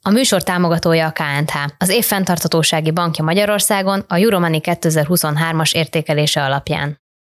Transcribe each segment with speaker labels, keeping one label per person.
Speaker 1: A műsor támogatója a KNH, az év fenntarthatósági bankja Magyarországon a Euromoney 2023-as értékelése alapján.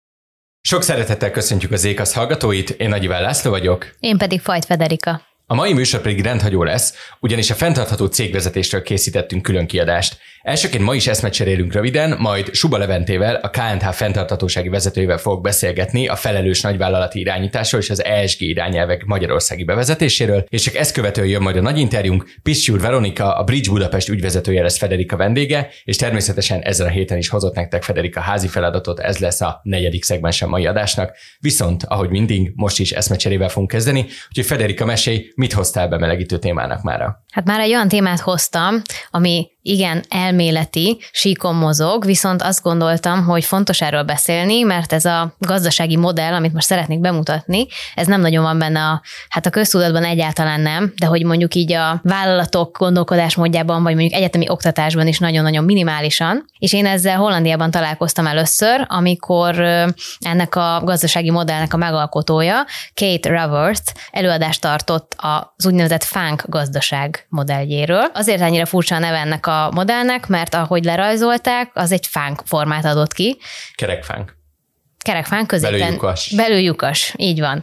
Speaker 2: Sok szeretettel köszöntjük az Ékasz hallgatóit, én Nagy Iván László vagyok.
Speaker 1: Én pedig Fajt Federika.
Speaker 2: A mai műsor pedig rendhagyó lesz, ugyanis a fenntartható cégvezetésről készítettünk külön kiadást. Elsőként ma is eszmet cserélünk röviden, majd Suba Leventével, a KNH fenntarthatósági vezetőjével fogok beszélgetni a felelős nagyvállalati irányításról és az ESG irányelvek magyarországi bevezetéséről, és csak ezt követően jön majd a nagy interjúnk. Pisztyúr Veronika, a Bridge Budapest ügyvezetője lesz Federika vendége, és természetesen ezen a héten is hozott nektek Federika házi feladatot, ez lesz a 4. szegmens a mai adásnak. Viszont, ahogy mindig, most is eszmecserével fogunk kezdeni, úgyhogy Federika, mesélj, mit hoztál bemelegítő témának mára?
Speaker 1: Hát már egy olyan témát hoztam, ami igen elméleti, síkon mozog, viszont azt gondoltam, hogy fontos erről beszélni, mert ez a gazdasági modell, amit most szeretnék bemutatni, ez nem nagyon van benne a köztudatban egyáltalán nem, de hogy mondjuk így a vállalatok gondolkodásmódjában, vagy mondjuk egyetemi oktatásban is nagyon-nagyon minimálisan, és én ezzel Hollandiában találkoztam először, amikor ennek a gazdasági modellnek a megalkotója, Kate Raworth előadást tartott az úgynevezett FANG gazdaság modelljéről. Azért annyira furcsa a neve ennek a modellnek, mert ahogy lerajzolták, az egy FANG formát adott ki.
Speaker 2: Kerekfánk.
Speaker 1: Kerekfánk középen.
Speaker 2: Belőlyukas.
Speaker 1: Belőlyukas, így van.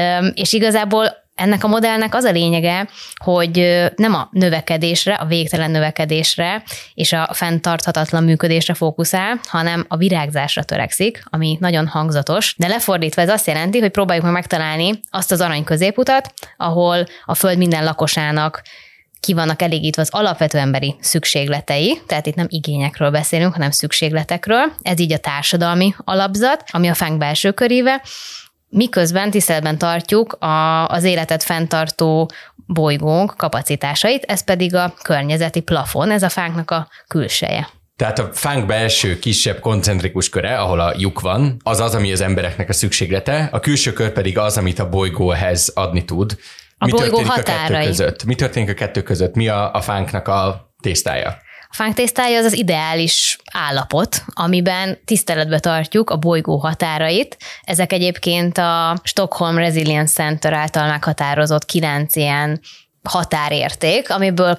Speaker 1: És igazából ennek a modellnek az a lényege, hogy nem a növekedésre, a végtelen növekedésre és a fenntarthatatlan működésre fókuszál, hanem a virágzásra törekszik, ami nagyon hangzatos. De lefordítva ez azt jelenti, hogy próbáljuk meg megtalálni azt az arany középutat, ahol a Föld minden lakosának ki vannak elégítve az alapvető emberi szükségletei, tehát itt nem igényekről beszélünk, hanem szükségletekről. Ez így a társadalmi alapzat, ami a FANG belső köréve, miközben tiszteletben tartjuk az életet fenntartó bolygónk kapacitásait, ez pedig a környezeti plafon, ez a FANG-nak a külseje.
Speaker 2: Tehát a FANG belső kisebb koncentrikus köre, ahol a lyuk van, az az, ami az embereknek a szükséglete, a külső kör pedig az, amit a bolygó ehhez adni tud. Mi történik a kettő között? Mi történik a kettő között? Mi a FANG-nak a tésztája?
Speaker 1: A FANG tésztája az ideális állapot, amiben tiszteletbe tartjuk a bolygó határait. Ezek egyébként a Stockholm Resilience Center által meghatározott 9 ilyen határérték, amiből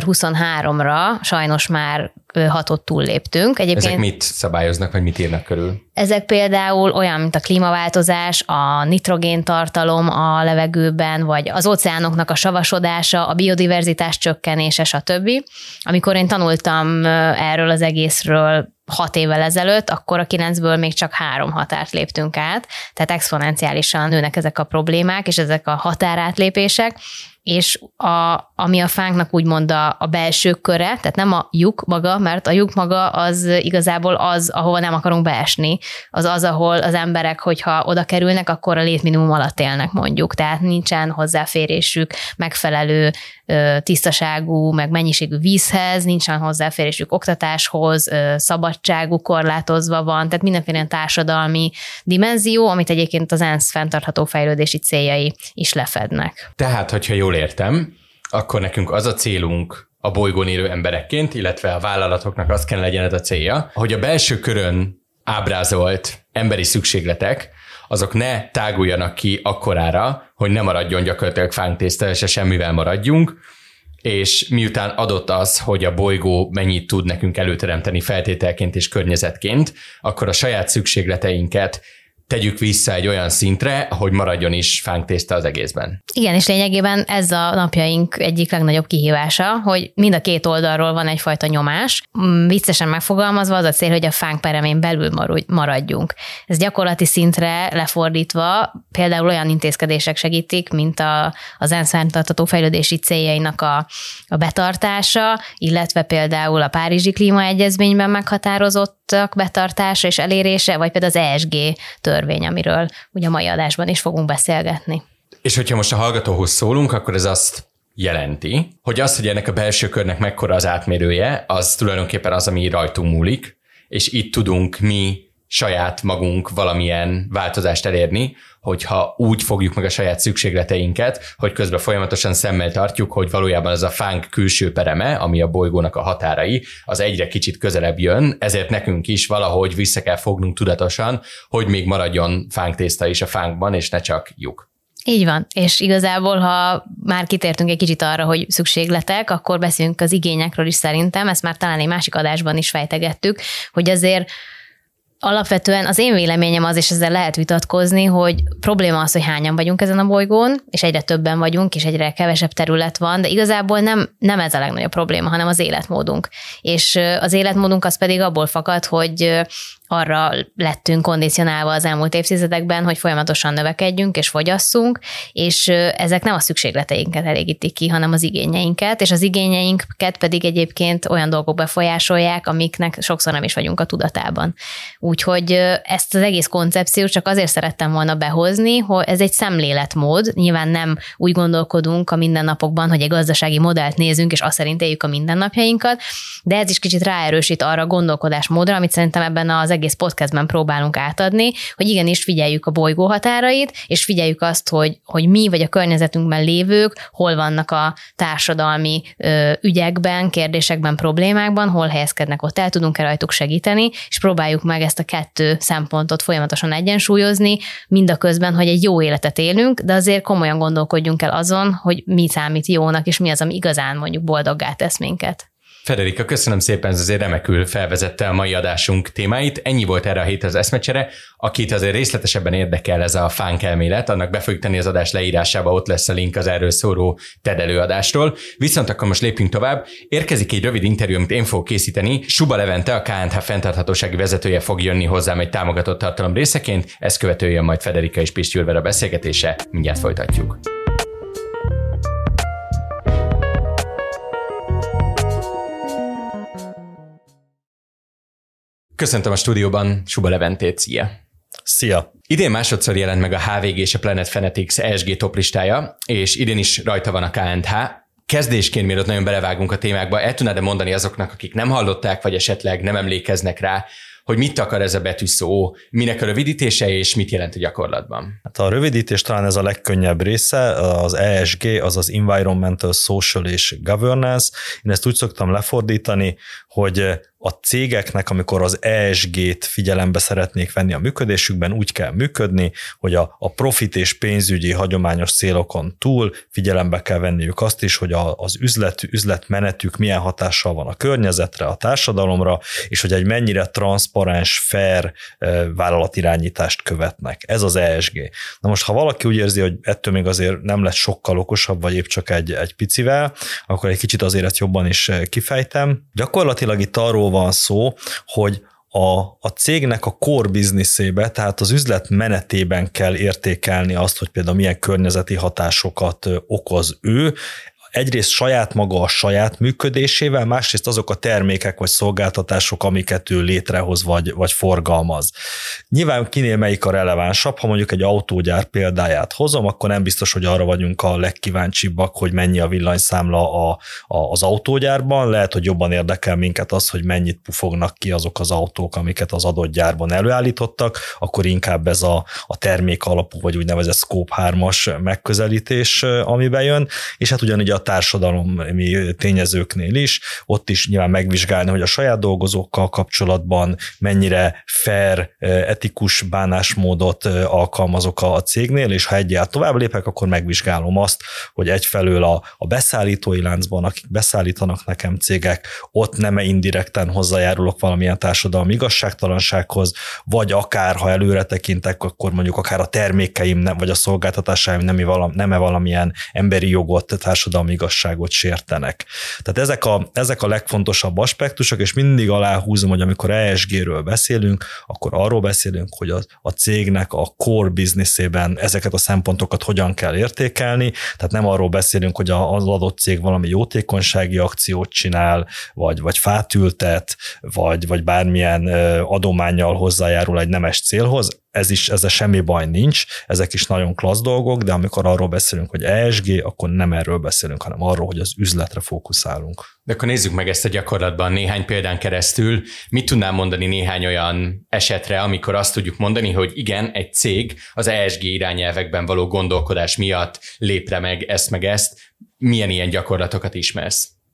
Speaker 1: 2023-ra sajnos már 6-ot túlléptünk. Egyébként
Speaker 2: ezek mit szabályoznak, vagy mit írnak körül?
Speaker 1: Ezek például olyan, mint a klímaváltozás, a nitrogéntartalom a levegőben, vagy az óceánoknak a savasodása, a biodiverzitás csökkenése, stb. Amikor én tanultam erről az egészről 6 évvel ezelőtt, akkor a 9-ből még csak 3 határt léptünk át, tehát exponenciálisan nőnek ezek a problémák, és ezek a határátlépések, és ami a FANG-nak úgymond a belső köre, tehát nem a lyuk maga, mert a lyuk maga az igazából az, ahova nem akarunk beesni, az, ahol az emberek, hogyha oda kerülnek, akkor a létminimum alatt élnek mondjuk, tehát nincsen hozzáférésük megfelelő tisztaságú, meg mennyiségű vízhez, nincsen hozzáférésük oktatáshoz, szabadságuk korlátozva van, tehát mindenféle társadalmi dimenzió, amit egyébként az ENSZ fenntartható fejlődési céljai is lefednek.
Speaker 2: Tehát, hogyha jól értem, akkor nekünk az a célunk a bolygón élő emberekként, illetve a vállalatoknak az kell legyen ez a célja, hogy a belső körön ábrázolt emberi szükségletek, azok ne táguljanak ki akkorára, hogy ne maradjon gyakorlatilag fánktészta, se semmivel maradjunk, és miután adott az, hogy a bolygó mennyit tud nekünk előteremteni feltételként és környezetként, akkor a saját szükségleteinket tegyük vissza egy olyan szintre, hogy maradjon is fánktészta az egészben.
Speaker 1: Igen, és lényegében ez a napjaink egyik legnagyobb kihívása, hogy mind a két oldalról van egyfajta nyomás. Viccesen megfogalmazva az a cél, hogy a FANG peremén belül maradjunk. Ez gyakorlati szintre lefordítva például olyan intézkedések segítik, mint az ENSZ fenntartható fejlődési céljainak a betartása, illetve például a Párizsi Klímaegyezményben meghatározottak betartása és elérése, vagy például az ESG törvény, amiről ugye a mai adásban is fogunk beszélgetni.
Speaker 2: És hogyha most a hallgatóhoz szólunk, akkor ez azt jelenti, hogy az, hogy ennek a belső körnek mekkora az átmérője, az tulajdonképpen az, ami rajtunk múlik, és itt tudunk mi saját magunk valamilyen változást elérni, hogyha úgy fogjuk meg a saját szükségleteinket, hogy közben folyamatosan szemmel tartjuk, hogy valójában ez a FANG külső pereme, ami a bolygónak a határai, az egyre kicsit közelebb jön, ezért nekünk is valahogy vissza kell fognunk tudatosan, hogy még maradjon FANG tészta is a FANG-ban, és ne csak lyuk.
Speaker 1: Így van, és igazából, ha már kitértünk egy kicsit arra, hogy szükségletek, akkor beszélünk az igényekről is szerintem, ezt már talán egy másik adásban is fejtegettük, hogy azért alapvetően az én véleményem az, és ezzel lehet vitatkozni, hogy probléma az, hogy hányan vagyunk ezen a bolygón, és egyre többen vagyunk, és egyre kevesebb terület van, de igazából nem ez a legnagyobb probléma, hanem az életmódunk. És az életmódunk az pedig abból fakad, hogy arra lettünk kondicionálva az elmúlt évtizedekben, hogy folyamatosan növekedjünk és fogyasszunk, és ezek nem a szükségleteinket elégítik ki, hanem az igényeinket, és az igényeinket pedig egyébként olyan dolgok befolyásolják, amiknek sokszor nem is vagyunk a tudatában. Úgyhogy ezt az egész koncepciót csak azért szerettem volna behozni, hogy ez egy szemléletmód, nyilván nem úgy gondolkodunk a mindennapokban, hogy egy gazdasági modellt nézünk, és azt szerint éljük a mindennapjainkat, de ez is kicsit ráerősít arra a gondolkodásmódra, amit szerintem ebben az egész podcastben próbálunk átadni, hogy igenis figyeljük a bolygó határait, és figyeljük azt, hogy mi vagy a környezetünkben lévők hol vannak a társadalmi ügyekben, kérdésekben, problémákban, hol helyezkednek, ott el tudunk-e rajtuk segíteni, és próbáljuk meg ezt a kettő szempontot folyamatosan egyensúlyozni, mindaközben, hogy egy jó életet élünk, de azért komolyan gondolkodjunk el azon, hogy mi számít jónak, és mi az, ami igazán mondjuk boldoggá tesz minket.
Speaker 2: Federika, köszönöm szépen, ez azért remekül felvezette a mai adásunk témáit. Ennyi volt erre a hétre az eszmecsere. Akit azért részletesebben érdekel ez a fánk elmélet, annak be fogjuk tenni az adás leírásába, ott lesz a link az erről szóló TED előadásról. Viszont akkor most lépjünk tovább. Érkezik egy rövid interjú, amit én fogok készíteni. Suba Levente, a KNTH fenntarthatósági vezetője fog jönni hozzám egy támogatott tartalom részeként. Ezt követően majd Federika és Pisti Győrvel a beszélgetése. Mindjárt folytatjuk. Köszöntöm a stúdióban Suba Leventét, szia!
Speaker 3: Szia!
Speaker 2: Idén másodszor jelent meg a HVG és a Planet Fanatics ESG toplistája, és idén is rajta van a KNTH. Kezdésként, mielőtt nagyon belevágunk a témákba, el tudnád mondani azoknak, akik nem hallották, vagy esetleg nem emlékeznek rá, hogy mit akar ez a betűszó, minek a rövidítése, és mit jelent a gyakorlatban?
Speaker 3: Hát a rövidítés talán ez a legkönnyebb része, az ESG, az Environmental, Social és Governance. Én ezt úgy szoktam lefordítani, hogy a cégeknek, amikor az ESG-t figyelembe szeretnék venni a működésükben, úgy kell működni, hogy a profit és pénzügyi hagyományos célokon túl figyelembe kell venniük azt is, hogy az üzletmenetük milyen hatással van a környezetre, a társadalomra, és hogy egy mennyire transzparens, fair vállalatirányítást követnek. Ez az ESG. Na most, ha valaki úgy érzi, hogy ettől még azért nem lett sokkal okosabb, vagy épp csak egy picivel, akkor egy kicsit azért ezt jobban is kifejtem. Gyakorlatilag itt arról van szó, hogy a cégnek a core businessébe, tehát az üzlet menetében kell értékelni azt, hogy például milyen környezeti hatásokat okoz ő, egyrészt saját maga a saját működésével, másrészt azok a termékek vagy szolgáltatások, amiket ő létrehoz vagy forgalmaz. Nyilván kinél melyik a relevánsabb, ha mondjuk egy autógyár példáját hozom, akkor nem biztos, hogy arra vagyunk a legkíváncsibbak, hogy mennyi a villanyszámla az autógyárban, lehet, hogy jobban érdekel minket az, hogy mennyit pufognak ki azok az autók, amiket az adott gyárban előállítottak, akkor inkább ez a termék alapú, vagy úgynevezett Scope 3-as megközelítés, ami bejön, és hát ugyanígy a társadalmi tényezőknél is, ott is nyilván megvizsgálni, hogy a saját dolgozókkal kapcsolatban mennyire fair, etikus bánásmódot alkalmazok a cégnél, és ha egyáltalán tovább lépek, akkor megvizsgálom azt, hogy egyfelől a beszállítói láncban, akik beszállítanak nekem cégek, ott nem indirekten hozzájárulok valamilyen társadalmi igazságtalansághoz, vagy akár, ha előre tekintek, akkor mondjuk akár a termékeim vagy a szolgáltatásaim nem-e valamilyen emberi jogot, társadalmi igazságot sértenek. Tehát ezek a legfontosabb aspektusok, és mindig aláhúzom, hogy amikor ESG-ről beszélünk, akkor arról beszélünk, hogy a cégnek a core businessében ezeket a szempontokat hogyan kell értékelni, tehát nem arról beszélünk, hogy az adott cég valami jótékonysági akciót csinál, vagy fát ültet, vagy bármilyen adománnyal hozzájárul egy nemes célhoz, ezzel semmi baj nincs, ezek is nagyon klassz dolgok, de amikor arról beszélünk, hogy ESG, akkor nem erről beszélünk, hanem arról, hogy az üzletre fókuszálunk.
Speaker 2: De akkor nézzük meg ezt a gyakorlatban néhány példán keresztül. Mit tudnám mondani néhány olyan esetre, amikor azt tudjuk mondani, hogy igen, egy cég az ESG irányelvekben való gondolkodás miatt lépre meg ezt, milyen ilyen gyakorlatokat ismersz?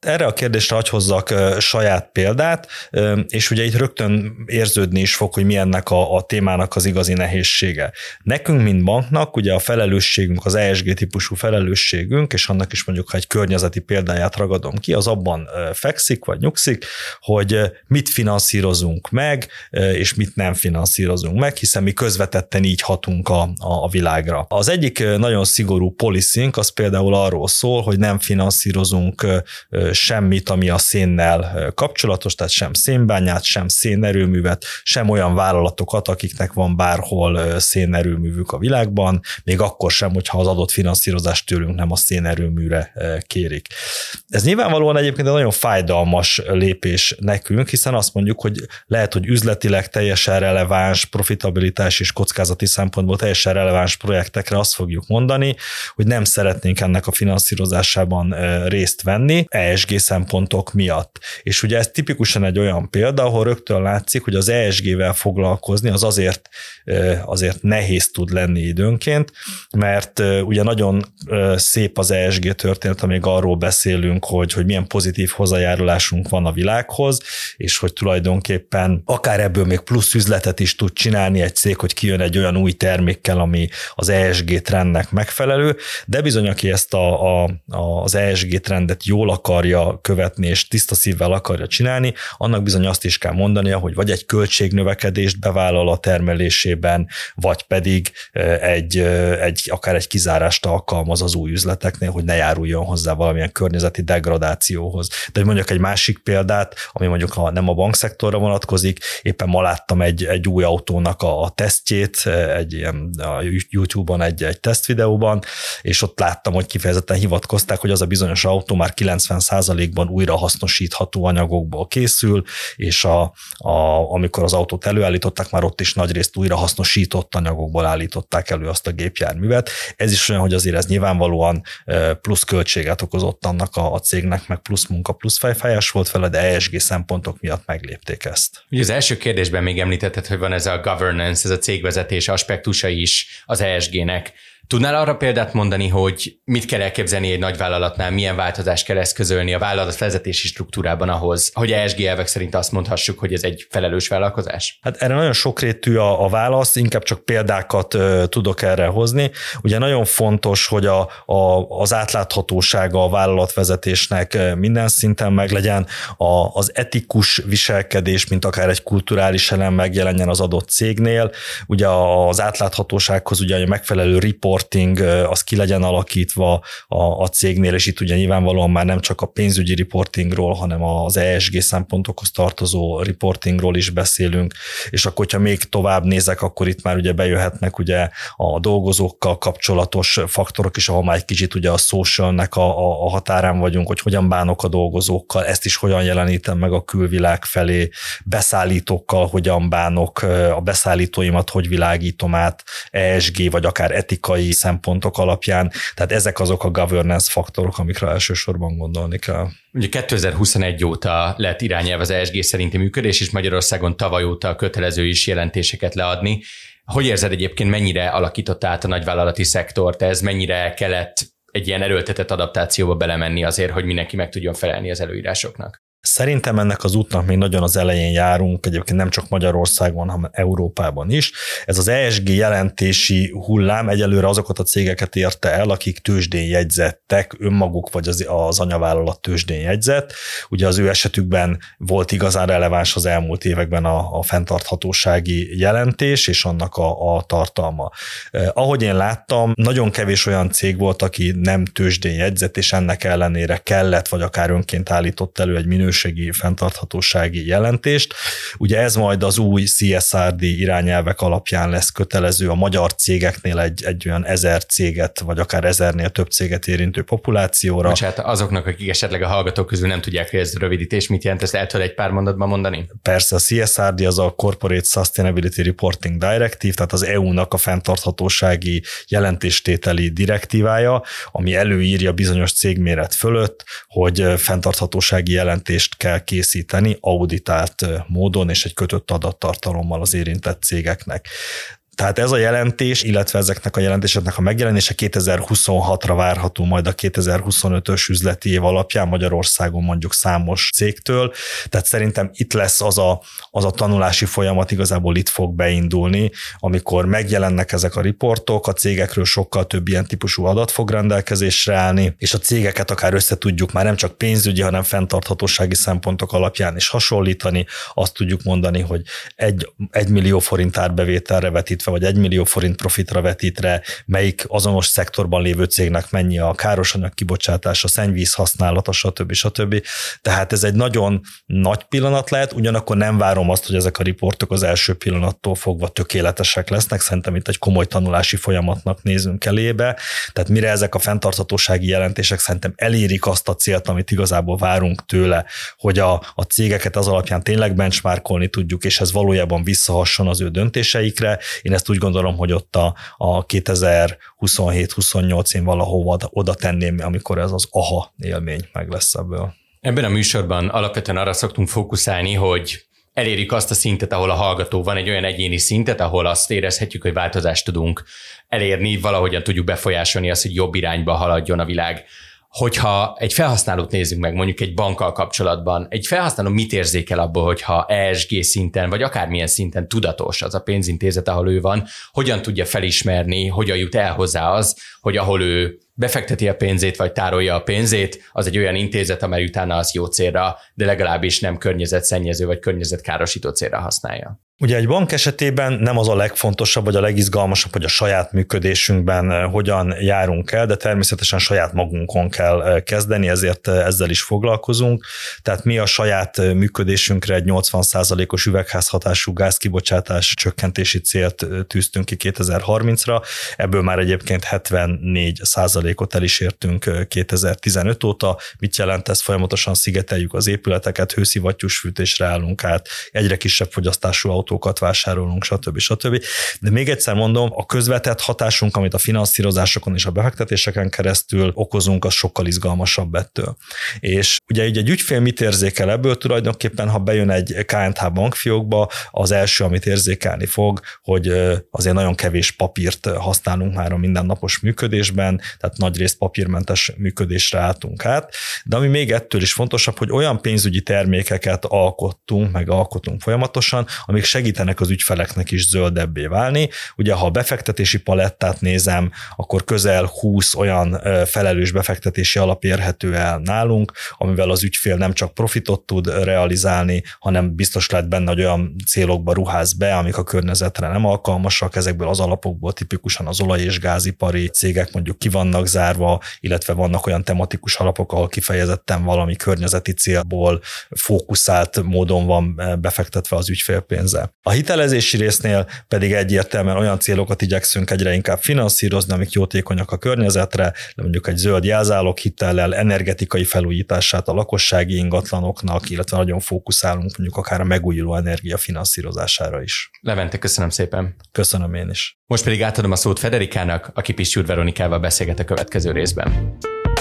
Speaker 3: Erre a kérdésre hadd hozzak saját példát, és ugye itt rögtön érződni is fog, hogy mi ennek a témának az igazi nehézsége. Nekünk, mint banknak, ugye a felelősségünk, az ESG típusú felelősségünk, és annak is mondjuk, ha egy környezeti példáját ragadom ki, az abban fekszik, vagy nyugszik, hogy mit finanszírozunk meg, és mit nem finanszírozunk meg, hiszen mi közvetetten így hatunk a világra. Az egyik nagyon szigorú policink, az például arról szól, hogy nem finanszírozunk semmit, ami a szénnel kapcsolatos, tehát sem szénbányát, sem szénerőművet, sem olyan vállalatokat, akiknek van bárhol szénerőművük a világban, még akkor sem, hogyha az adott finanszírozást tőlünk nem a szénerőműre kérik. Ez nyilvánvalóan egyébként egy nagyon fájdalmas lépés nekünk, hiszen azt mondjuk, hogy lehet, hogy üzletileg teljesen releváns, profitabilitás és kockázati szempontból teljesen releváns projektekre azt fogjuk mondani, hogy nem szeretnénk ennek a finanszírozásában részt venni, ESG szempontok miatt. És ugye ez tipikusan egy olyan példa, ahol rögtön látszik, hogy az ESG-vel foglalkozni az azért nehéz tud lenni időnként, mert ugye nagyon szép az ESG történet, amíg arról beszélünk, hogy milyen pozitív hozzájárulásunk van a világhoz, és hogy tulajdonképpen akár ebből még plusz üzletet is tud csinálni egy cég, hogy kijön egy olyan új termékkel, ami az ESG trendnek megfelelő, de bizony, aki ezt az ESG trendet jól akarja követni, és tiszta szívvel akarja csinálni, annak bizony azt is kell mondania, hogy vagy egy költségnövekedést bevállal a termelésében, vagy pedig akár egy kizárást alkalmaz az új üzleteknél, hogy ne járuljon hozzá valamilyen környezeti degradációhoz. De mondjuk egy másik példát, ami mondjuk nem a bankszektorra vonatkozik, éppen ma láttam egy új autónak a tesztjét, a YouTube-on egy tesztvideóban, és ott láttam, hogy kifejezetten hivatkozták, hogy az a bizonyos autó már 90%-ban újrahasznosítható anyagokból készül, és amikor az autót előállították, már ott is nagyrészt újrahasznosított anyagokból állították elő azt a gépjárművet. Ez is olyan, hogy azért ez nyilvánvalóan plusz költséget okozott annak a cégnek, meg plusz munka, plusz fejfájás volt vele, de ESG szempontok miatt meglépték ezt.
Speaker 2: Ugye az első kérdésben még említetted, hogy van ez a governance, ez a cégvezetés aspektusa is az ESG-nek. Tudnál arra példát mondani, hogy mit kell elképzelni egy nagyvállalatnál, milyen változást kell eszközölni a vállalat vezetési struktúrában ahhoz, hogy ESG elvek szerint azt mondhassuk, hogy ez egy felelős vállalkozás? Hát
Speaker 3: erre nagyon sokrétű a válasz, inkább csak példákat tudok erre hozni. Ugye nagyon fontos, hogy az átláthatósága a vállalatvezetésnek minden szinten meglegyen, az etikus viselkedés, mint akár egy kulturális elem megjelenjen az adott cégnél. Ugye az átláthatósághoz ugye a megfelelő reporting, az ki legyen alakítva a cégnél, és itt ugye nyilvánvalóan már nem csak a pénzügyi reportingról, hanem az ESG szempontokhoz tartozó reportingról is beszélünk, és akkor, hogyha még tovább nézek, akkor itt már ugye bejöhetnek ugye a dolgozókkal kapcsolatos faktorok is, ahol már egy kicsit ugye a socialnek a határán vagyunk, hogy hogyan bánok a dolgozókkal, ezt is hogyan jelenítem meg a külvilág felé, beszállítókkal hogyan bánok, a beszállítóimat hogy világítom át ESG, vagy akár etikai szempontok alapján, tehát ezek azok a governance faktorok, amikre elsősorban gondolni kell.
Speaker 2: Ugye 2021 óta lett irányelv az ESG szerinti működés, és Magyarországon tavaly óta kötelező is jelentéseket leadni. Hogy érzed egyébként, mennyire alakította át a nagyvállalati szektort ez, mennyire kellett egy ilyen erőltetett adaptációba belemenni azért, hogy mindenki meg tudjon felelni az előírásoknak?
Speaker 3: Szerintem ennek az útnak még nagyon az elején járunk, egyébként nem csak Magyarországon, hanem Európában is. Ez az ESG jelentési hullám egyelőre azokat a cégeket érte el, akik tőzsdén jegyzettek, önmaguk vagy az anyavállalat tőzsdén jegyzett. Ugye az ő esetükben volt igazán releváns az elmúlt években a fenntarthatósági jelentés és annak a tartalma. Ahogy én láttam, nagyon kevés olyan cég volt, aki nem tőzsdén jegyzett, és ennek ellenére kellett, vagy akár önként állított elő egy minőségi fenntarthatósági jelentést. Ugye ez majd az új CSRD irányelvek alapján lesz kötelező a magyar cégeknél egy olyan 1000 céget, vagy akár 1000-nél több céget érintő populációra.
Speaker 2: Bocsánat, azoknak, akik esetleg a hallgatók közül nem tudják, hogy ez rövidítés, mit jelent, ezt el tudod egy pár mondatban mondani?
Speaker 3: Persze, a CSRD az a Corporate Sustainability Reporting Directive, tehát az EU-nak a fenntarthatósági jelentéstételi direktívája, ami előírja bizonyos cégméret fölött, hogy fenntarthatósági jelentést kell készíteni auditált módon és egy kötött adattartalommal az érintett cégeknek. Tehát ez a jelentés, illetve ezeknek a jelentéseknek a megjelenése 2026-ra várható majd a 2025-ös üzleti év alapján Magyarországon mondjuk számos cégtől. Tehát szerintem itt lesz az a tanulási folyamat, igazából itt fog beindulni, amikor megjelennek ezek a riportok, a cégekről sokkal több ilyen típusú adat fog rendelkezésre állni, és a cégeket akár össze tudjuk már nem csak pénzügyi, hanem fenntarthatósági szempontok alapján is hasonlítani. Azt tudjuk mondani, hogy 1 millió forint árbevételre vetítve, vagy 1 millió forint profitra vetítve, melyik azonos szektorban lévő cégnek mennyi a károsanyag kibocsátása, szennyvíz használata, stb. Tehát ez egy nagyon nagy pillanat lehet, ugyanakkor nem várom azt, hogy ezek a riportok az első pillanattól fogva tökéletesek lesznek, szerintem itt egy komoly tanulási folyamatnak nézünk elébe, tehát mire ezek a fenntarthatósági jelentések szerintem elérik azt a célt, amit igazából várunk tőle, hogy a cégeket az alapján tényleg benchmarkolni tudjuk, és ez valójában visszahasson az ő döntéseikre. Én ezt úgy gondolom, hogy ott a 2027-28 én valahova oda tenném, amikor ez az aha élmény meg lesz ebből.
Speaker 2: Ebben a műsorban alapvetően arra szoktunk fókuszálni, hogy elérjük azt a szintet, ahol a hallgató van, egy olyan egyéni szintet, ahol azt érezhetjük, hogy változást tudunk elérni, valahogyan tudjuk befolyásolni azt, hogy jobb irányba haladjon a világ. Hogyha egy felhasználót nézzünk meg, mondjuk egy bankkal kapcsolatban, egy felhasználó mit érzékel abból, hogyha ESG szinten, vagy akármilyen szinten tudatos az a pénzintézet, ahol ő van, hogyan tudja felismerni, hogyan jut el hozzá az, hogy ahol ő befekteti a pénzét, vagy tárolja a pénzét, az egy olyan intézet, amely utána az jó célra, de legalábbis nem környezetszennyező, vagy környezetkárosító célra használja.
Speaker 3: Ugye egy bank esetében nem az a legfontosabb, vagy a legizgalmasabb, hogy a saját működésünkben hogyan járunk el, de természetesen saját magunkon kell kezdeni, ezért ezzel is foglalkozunk. Tehát mi a saját működésünkre egy 80%-os üvegházhatású gázkibocsátás csökkentési célt tűztünk ki 2030-ra, ebből már egyébként 74%-ot el is értünk 2015 óta. Mit jelent ez? Folyamatosan szigeteljük az épületeket, hőszivattyús fűtésre állunk át, egyre kisebb fogyasztású autókat vásárolunk, stb. De még egyszer mondom, a közvetett hatásunk, amit a finanszírozásokon és a befektetéseken keresztül okozunk, az sokkal izgalmasabb ettől. És ugye egy ügyfél mit érzékel ebből? Tulajdonképpen, ha bejön egy KNH bankfiókba, az első, amit érzékelni fog, hogy azért nagyon kevés papírt használunk már a mindennapos működésben, tehát nagyrészt papírmentes működésre álltunk át, de ami még ettől is fontosabb, hogy olyan pénzügyi termékeket alkotunk folyamatosan, amik segítenek az ügyfeleknek is zöldebbé válni. Ugye, ha a befektetési palettát nézem, akkor közel 20 olyan felelős befektetési alap érhető el nálunk, amivel az ügyfél nem csak profitot tud realizálni, hanem biztos lehet benne, hogy olyan célokba ruház be, amik a környezetre nem alkalmasak. Ezekből az alapokból tipikusan az olaj- és gázipari cégek mondjuk ki vannak zárva, illetve vannak olyan tematikus alapok, ahol kifejezetten valami környezeti célból fókuszált módon van befektetve az ügyfélpénze. A hitelezési résznél pedig egyértelműen olyan célokat igyekszünk egyre inkább finanszírozni, amik jótékonyak a környezetre, de mondjuk egy zöld jelzálog hitellel energetikai felújítását a lakossági ingatlanoknak, illetve nagyon fókuszálunk mondjuk akár a megújuló energia finanszírozására is.
Speaker 2: Levente, köszönöm szépen.
Speaker 3: Köszönöm én is.
Speaker 2: Most pedig átadom a szót Federikának, aki Pistyúr Veronikával beszélget a következő részben.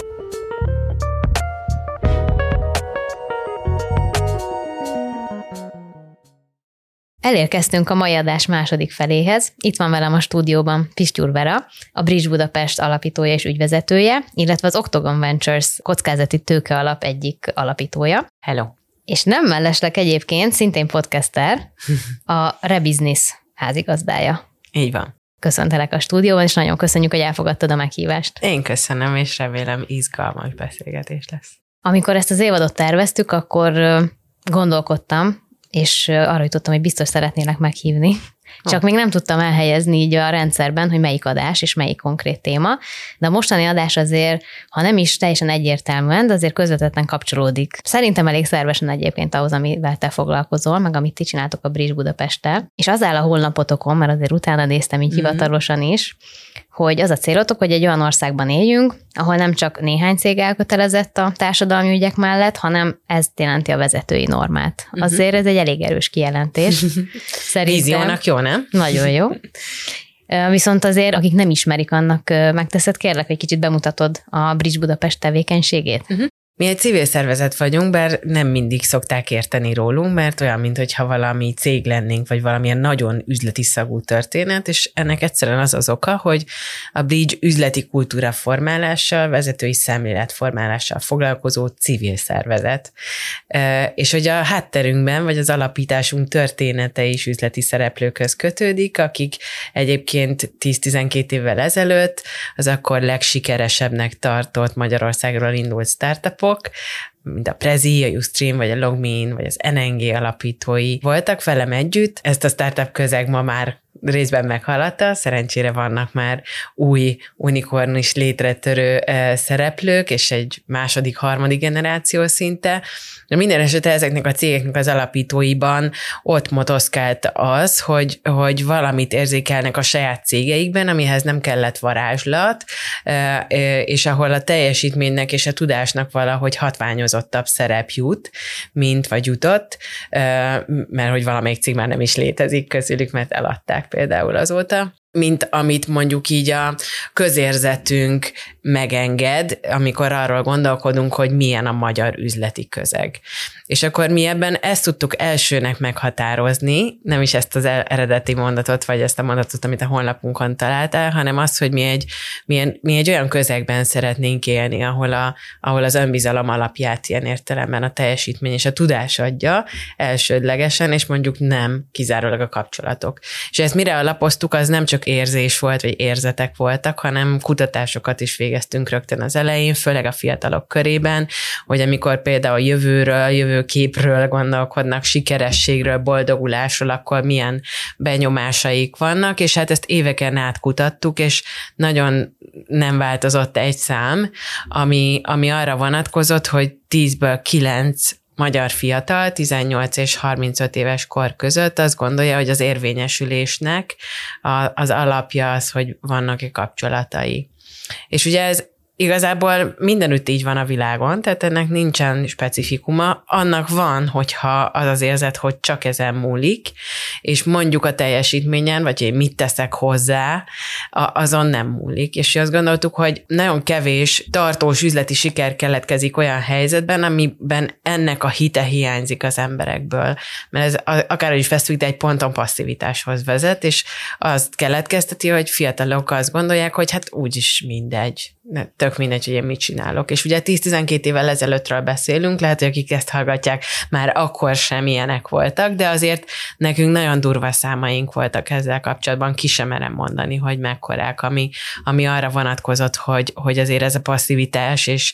Speaker 1: Elérkeztünk a mai adás második feléhez. Itt van velem a stúdióban Pistyúr Vera, a Bridge Budapest alapítója és ügyvezetője, illetve az Octagon Ventures kockázati tőke alap egyik alapítója.
Speaker 4: Hello.
Speaker 1: És nem mellesleg egyébként, szintén podcaster, a Rebusiness házigazdája.
Speaker 4: Így van.
Speaker 1: Köszöntelek a stúdióban, és nagyon köszönjük, hogy elfogadtad a meghívást.
Speaker 4: Én köszönöm, és remélem izgalmas beszélgetés lesz.
Speaker 1: Amikor ezt az évadot terveztük, akkor gondolkodtam, és arra jutottam, hogy biztos szeretnélek meghívni. Csak még nem tudtam elhelyezni így a rendszerben, hogy melyik adás és melyik konkrét téma, de a mostani adás azért, ha nem is teljesen egyértelműen, de azért közvetetten kapcsolódik. Szerintem elég szervesen egyébként ahhoz, amivel te foglalkozol, meg amit ti csináltok a Bridge Budapesttel. És az áll a honlapotokon, mert azért utána néztem így hivatalosan is, hogy az a célotok, hogy egy olyan országban éljünk, ahol nem csak néhány cég elkötelezett a társadalmi ügyek mellett, hanem ez jelenti a vezetői normát. Azért ez egy elég erős kijelentés. Szerintem.
Speaker 4: Víziónak jó, nem?
Speaker 1: Nagyon jó. Viszont azért, akik nem ismerik, annak megteszed, kérlek, hogy kicsit bemutatod a Bridge Budapest tevékenységét.
Speaker 4: Mi egy civil szervezet vagyunk, bár nem mindig szokták érteni rólunk, mert olyan, mintha valami cég lennénk, vagy valamilyen nagyon üzleti szagú történet, és ennek egyszerűen az az oka, hogy a Bridge üzleti kultúra formálással, vezetői szemléletformálással foglalkozó civil szervezet. És hogy a hátterünkben, vagy az alapításunk története is üzleti szereplőkhöz kötődik, akik egyébként 10-12 évvel ezelőtt az akkor legsikeresebbnek tartott Magyarországról indult startupok, mint a Prezi, a Ustream, vagy a Logmein, vagy az NNG alapítói voltak velem együtt. Ezt a startup közeg ma már részben meghaladta, szerencsére vannak már új unikorn is létretörő szereplők, és egy második, harmadik generáció szinte. De minden esetre ezeknek a cégeknek az alapítóiban ott motoszkált az, hogy valamit érzékelnek a saját cégeikben, amihez nem kellett varázslat, és ahol a teljesítménynek és a tudásnak valahogy hatványozottabb szerep jut, vagy jutott, mert hogy valamelyik cég már nem is létezik közülük, mert eladták például azóta, mint amit mondjuk így a közérzetünk megenged, amikor arról gondolkodunk, hogy milyen a magyar üzleti közeg. És akkor mi ebben ezt tudtuk elsőnek meghatározni, nem is ezt az eredeti mondatot, vagy ezt a mondatot, amit a honlapunkon találtál, hanem azt, hogy mi egy olyan közegben szeretnénk élni, ahol az önbizalom alapját ilyen értelemben a teljesítmény és a tudás adja elsődlegesen, és mondjuk nem kizárólag a kapcsolatok. És ezt mire alapoztuk, az nem csak érzés volt, vagy érzetek voltak, hanem kutatásokat is végeztünk rögtön az elején, főleg a fiatalok körében, hogy amikor például jövőképről gondolkodnak, sikerességről, boldogulásról, akkor milyen benyomásaik vannak, és hát ezt éveken át kutattuk, és nagyon nem változott egy szám, ami arra vonatkozott, hogy 10-ből 9 magyar fiatal, 18 és 35 éves kor között azt gondolja, hogy az érvényesülésnek az alapja az, hogy vannak-e kapcsolatai. És ugye ez igazából mindenütt így van a világon, tehát ennek nincsen specifikuma. Annak van, hogyha az az érzet, hogy csak ezen múlik, és mondjuk a teljesítményen, vagy én mit teszek hozzá, azon nem múlik. És azt gondoltuk, hogy nagyon kevés tartós üzleti siker keletkezik olyan helyzetben, amiben ennek a hite hiányzik az emberekből. Mert ez akárhogy is veszünk, de egy ponton passzivitáshoz vezet, és azt keletkezteti, hogy fiatalok azt gondolják, hogy hát úgyis mindegy. Tök mindegy, hogy én mit csinálok. És ugye 10-12 évvel ezelőttről beszélünk, lehet, hogy akik ezt hallgatják, már akkor sem ilyenek voltak, de azért nekünk nagyon durva számaink voltak ezzel kapcsolatban, ki sem merem mondani, hogy mekkorák, ami arra vonatkozott, hogy azért ez a passzivitás és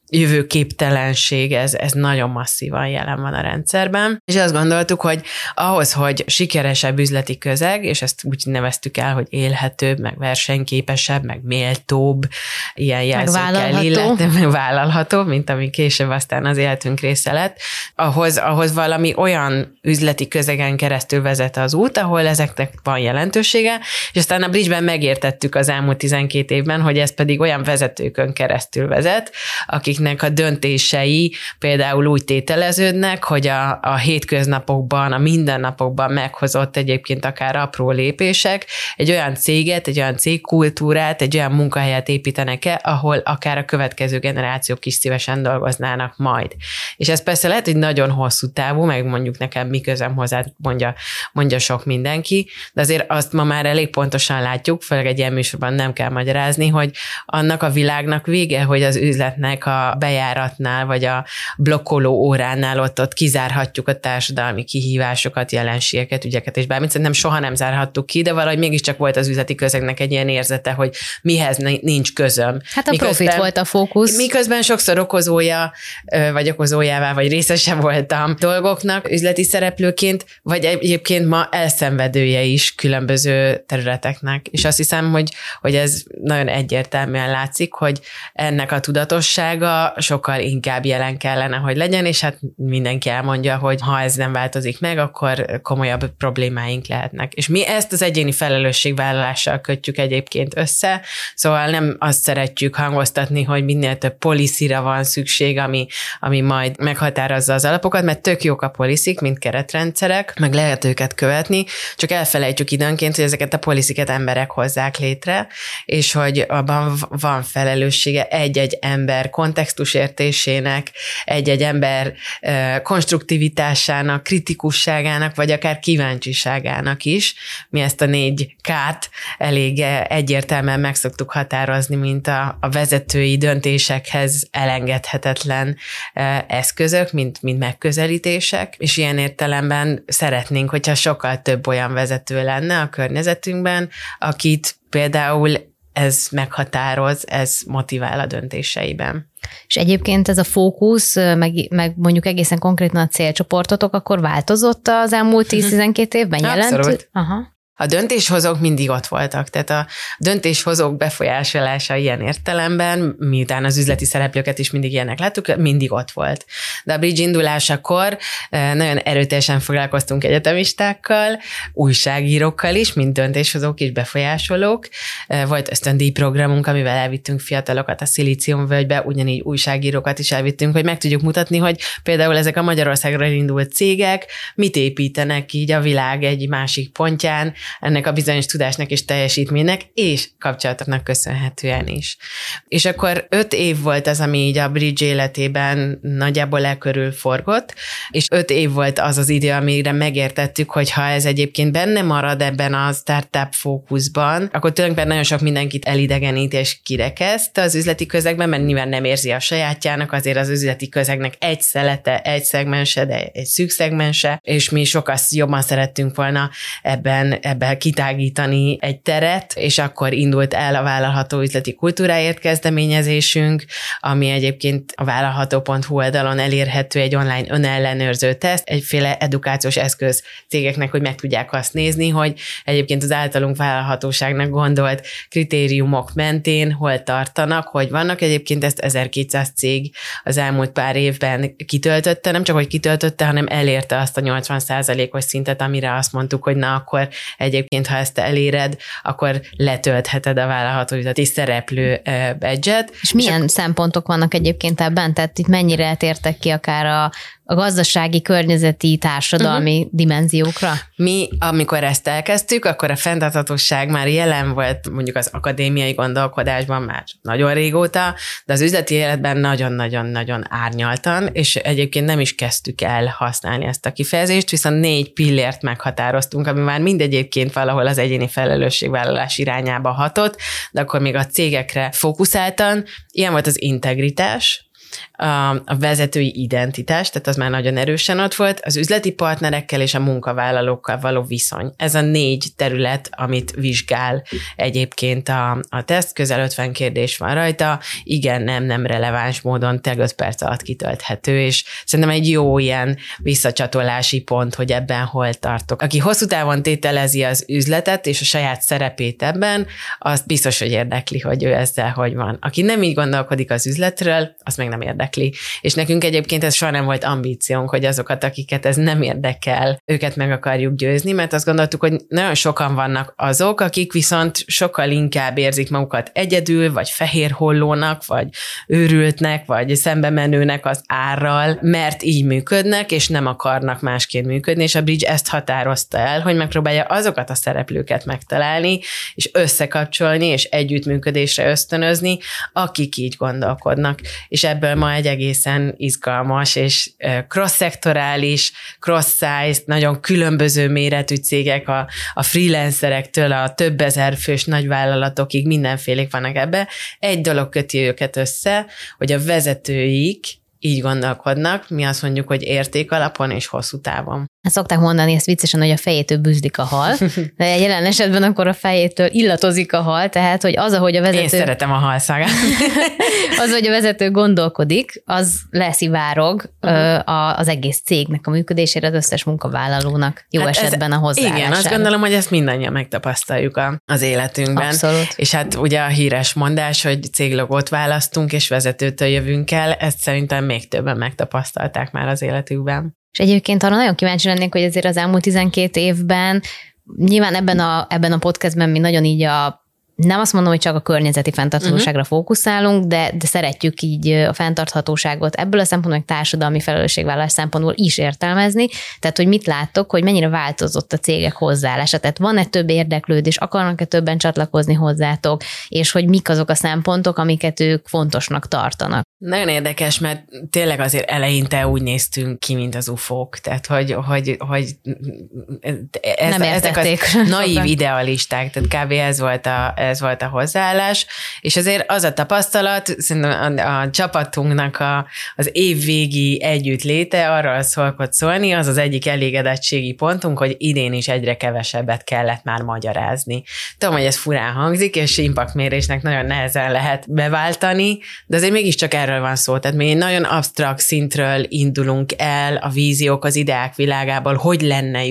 Speaker 4: jövőképtelenség, ez nagyon masszívan jelen van a rendszerben. És azt gondoltuk, hogy ahhoz, hogy sikeresebb üzleti közeg, és ezt úgy neveztük el, hogy élhetőbb, meg versenyképesebb, meg méltóbb, ilyen jelzőkkel illetve, meg vállalható, mint ami később aztán az életünk része lett, ahhoz valami olyan üzleti közegen keresztül vezet az út, ahol ezeknek van jelentősége, és aztán a Bridge-ben megértettük az elmúlt 12 évben, hogy ez pedig olyan vezetőkön keresztül vezet, akiknek a döntései például úgy tételeződnek, hogy a hétköznapokban, a mindennapokban meghozott egyébként akár apró lépések egy olyan céget, egy olyan cégkultúrát, egy olyan munkahelyet építenek el, ahol akár a következő generációk is szívesen dolgoznának majd. És ez persze lehet, hogy nagyon hosszú távú, meg mondjuk nekem mi közöm hozzá mondja sok mindenki, de azért azt ma már elég pontosan látjuk, főleg egy ilyen műsorban nem kell magyarázni, hogy annak a világnak vége, hogy az üzletnek a bejáratnál, vagy a blokkoló óránál ott kizárhatjuk a társadalmi kihívásokat, jelenségeket, ügyeket, és bármit szerintem soha nem zárhattuk ki, de valahogy mégiscsak volt az üzleti közegnek egy ilyen érzete, hogy mihez nincs közöm.
Speaker 1: Hát a profit volt a fókusz.
Speaker 4: Miközben sokszor okozójává, vagy részese voltam dolgoknak üzleti szereplőként, vagy egyébként ma elszenvedője is különböző területeknek. És azt hiszem, hogy ez nagyon egyértelműen látszik, hogy ennek a tudatossága sokkal inkább jelen kellene, hogy legyen, és hát mindenki elmondja, hogy ha ez nem változik meg, akkor komolyabb problémáink lehetnek. És mi ezt az egyéni felelősségvállalással kötjük egyébként össze, szóval nem azt szeretjük hangoztatni, hogy minél több policyra van szükség, ami majd meghatározza az alapokat, mert tök jók a policyk, mint keretrendszerek, meg lehet őket követni, csak elfelejtjük időnként, hogy ezeket a policyket emberek hozzák létre, és hogy abban van felelőssége egy-egy ember kontextusában, kontextusértésének, egy-egy ember konstruktivitásának, kritikusságának, vagy akár kíváncsiságának is. Mi ezt a 4 K-t elég egyértelműen meg szoktuk határozni, mint a vezetői döntésekhez elengedhetetlen eszközök, mint megközelítések, és ilyen értelemben szeretnénk, hogyha sokkal több olyan vezető lenne a környezetünkben, akit például ez meghatároz, ez motivál a döntéseiben.
Speaker 1: És egyébként ez a fókusz, meg mondjuk egészen konkrétan a célcsoportotok, akkor változott az elmúlt 10-12 évben?
Speaker 4: Abszolút.
Speaker 1: Aha.
Speaker 4: A döntéshozók mindig ott voltak, tehát a döntéshozók befolyásolása ilyen értelemben, miután az üzleti szereplőket is mindig ilyenek láttuk, mindig ott volt. De a Bridge indulásakor nagyon erőteljesen foglalkoztunk egyetemistákkal, újságírókkal is, mint döntéshozók és befolyásolók. Volt ösztöndíj programunk, amivel elvittünk fiatalokat a Szilíciumvölgybe, ugyanígy újságírókat is elvittünk, hogy meg tudjuk mutatni, hogy például ezek a Magyarországra indult cégek mit építenek így a világ egy másik pontján, ennek a bizonyos tudásnak és teljesítménynek, és kapcsolatoknak köszönhetően is. És akkor 5 év volt az, ami így a Bridge életében nagyjából körül forgott, és 5 év volt az az idő, amire megértettük, hogy ha ez egyébként benne marad ebben a startup fókuszban, akkor tulajdonképpen nagyon sok mindenkit elidegenít és kirekeszt az üzleti közegben, mert nyilván nem érzi a sajátjának, azért az üzleti közegnek egy szelete, egy szegmense, de egy szűk szegmense, és mi sokkal jobban szerettünk volna ebben kitágítani egy teret, és akkor indult el a Vállalható üzleti kultúráért kezdeményezésünk, ami egyébként a vállalható.hu oldalon elérhető egy online önellenőrző teszt, egyféle edukációs eszköz cégeknek, hogy meg tudják azt nézni, hogy egyébként az általunk vállalhatóságnak gondolt kritériumok mentén hol tartanak, hogy vannak. Egyébként ezt 1200 cég az elmúlt pár évben kitöltötte, nem csak hogy kitöltötte, hanem elérte azt a 80%-os szintet, amire azt mondtuk, hogy na akkor egyébként, ha ezt eléred, akkor letöltheted a vállalható üzleti szereplő badge-et.
Speaker 1: És milyen szempontok vannak egyébként ebben? Tehát itt mennyire eltértek ki akár a gazdasági, környezeti, társadalmi dimenziókra?
Speaker 4: Mi, amikor ezt elkezdtük, akkor a fenntarthatóság már jelen volt mondjuk az akadémiai gondolkodásban már nagyon régóta, de az üzleti életben nagyon-nagyon-nagyon árnyaltan, és egyébként nem is kezdtük el használni ezt a kifejezést, viszont 4 pillért meghatároztunk, ami már mindegyébként valahol az egyéni felelősségvállalás irányába hatott, de akkor még a cégekre fókuszáltan. Ilyen volt az integritás, a vezetői identitás, tehát az már nagyon erősen ott volt, az üzleti partnerekkel és a munkavállalókkal való viszony. Ez a 4 terület, amit vizsgál egyébként a teszt, közel 50 kérdés van rajta, igen, nem releváns módon 5 perc alatt kitölthető, és szerintem egy jó ilyen visszacsatolási pont, hogy ebben hol tartok. Aki hosszú távon tételezi az üzletet és a saját szerepét ebben, azt biztos, hogy érdekli, hogy ő ezzel hogy van. Aki nem így gondolkodik az üzletről, azt meg nem érdekli. És nekünk egyébként ez soha nem volt ambíciónk, hogy azokat, akiket ez nem érdekel, őket meg akarjuk győzni, mert azt gondoltuk, hogy nagyon sokan vannak azok, akik viszont sokkal inkább érzik magukat egyedül, vagy fehér hollónak, vagy őrültnek, vagy szembe menőnek az árral, mert így működnek, és nem akarnak másként működni, és a Bridge ezt határozta el, hogy megpróbálja azokat a szereplőket megtalálni, és összekapcsolni, és együttműködésre ösztönözni, akik így gondolkodnak. És ebből ma egy egészen izgalmas és cross-szektorális, cross-size, nagyon különböző méretű cégek, a freelancerektől a több ezer fős nagyvállalatokig mindenfélék vannak ebbe. Egy dolog köti őket össze, hogy a vezetőik így gondolkodnak, mi azt mondjuk, hogy érték alapon és hosszú távon.
Speaker 1: Hát szokták mondani ezt viccesen, hogy a fejétől bűzlik a hal, de jelen esetben akkor a fejétől illatozik a hal, tehát hogy az, ahogy a vezető...
Speaker 4: Én szeretem a halszagát.
Speaker 1: Az, hogy a vezető gondolkodik, az leszivárog az egész cégnek a működésére, az összes munkavállalónak jó esetben a hozzáállására.
Speaker 4: Igen, azt gondolom, hogy ezt mindannyian megtapasztaljuk az életünkben.
Speaker 1: Abszolút.
Speaker 4: És hát ugye a híres mondás, hogy céglogót választunk, és vezetőtől jövünk el, ezt szerintem még többen megtapasztalták már az életükben.
Speaker 1: És egyébként arra nagyon kíváncsi lennék, hogy azért az elmúlt 12 évben, nyilván ebben a podcastben mi nagyon így nem azt mondom, hogy csak a környezeti fenntarthatóságra fókuszálunk, de szeretjük így a fenntarthatóságot ebből a szempontból, hogy társadalmi felelősségvállalás szempontból is értelmezni. Tehát, hogy mit láttok, hogy mennyire változott a cégek hozzáállása. Tehát van-e több érdeklődés, akarnak-e többen csatlakozni hozzátok, és hogy mik azok a szempontok, amiket ők fontosnak tartanak.
Speaker 4: Nagyon érdekes, mert tényleg azért eleinte úgy néztünk ki, mint az ufók, tehát hogy ezek az naív idealisták, tehát kb. Ez volt a hozzáállás, és azért az a tapasztalat, szerintem a csapatunknak az évvégi együttléte arról szokott szólni, az az egyik elégedettségi pontunk, hogy idén is egyre kevesebbet kellett már magyarázni. Tudom, hogy ez furán hangzik, és impactmérésnek nagyon nehezen lehet beváltani, de azért mégiscsak erről van szó. Tehát mi nagyon absztrakt szintről indulunk el, a víziók, az ideák világából, hogy lenne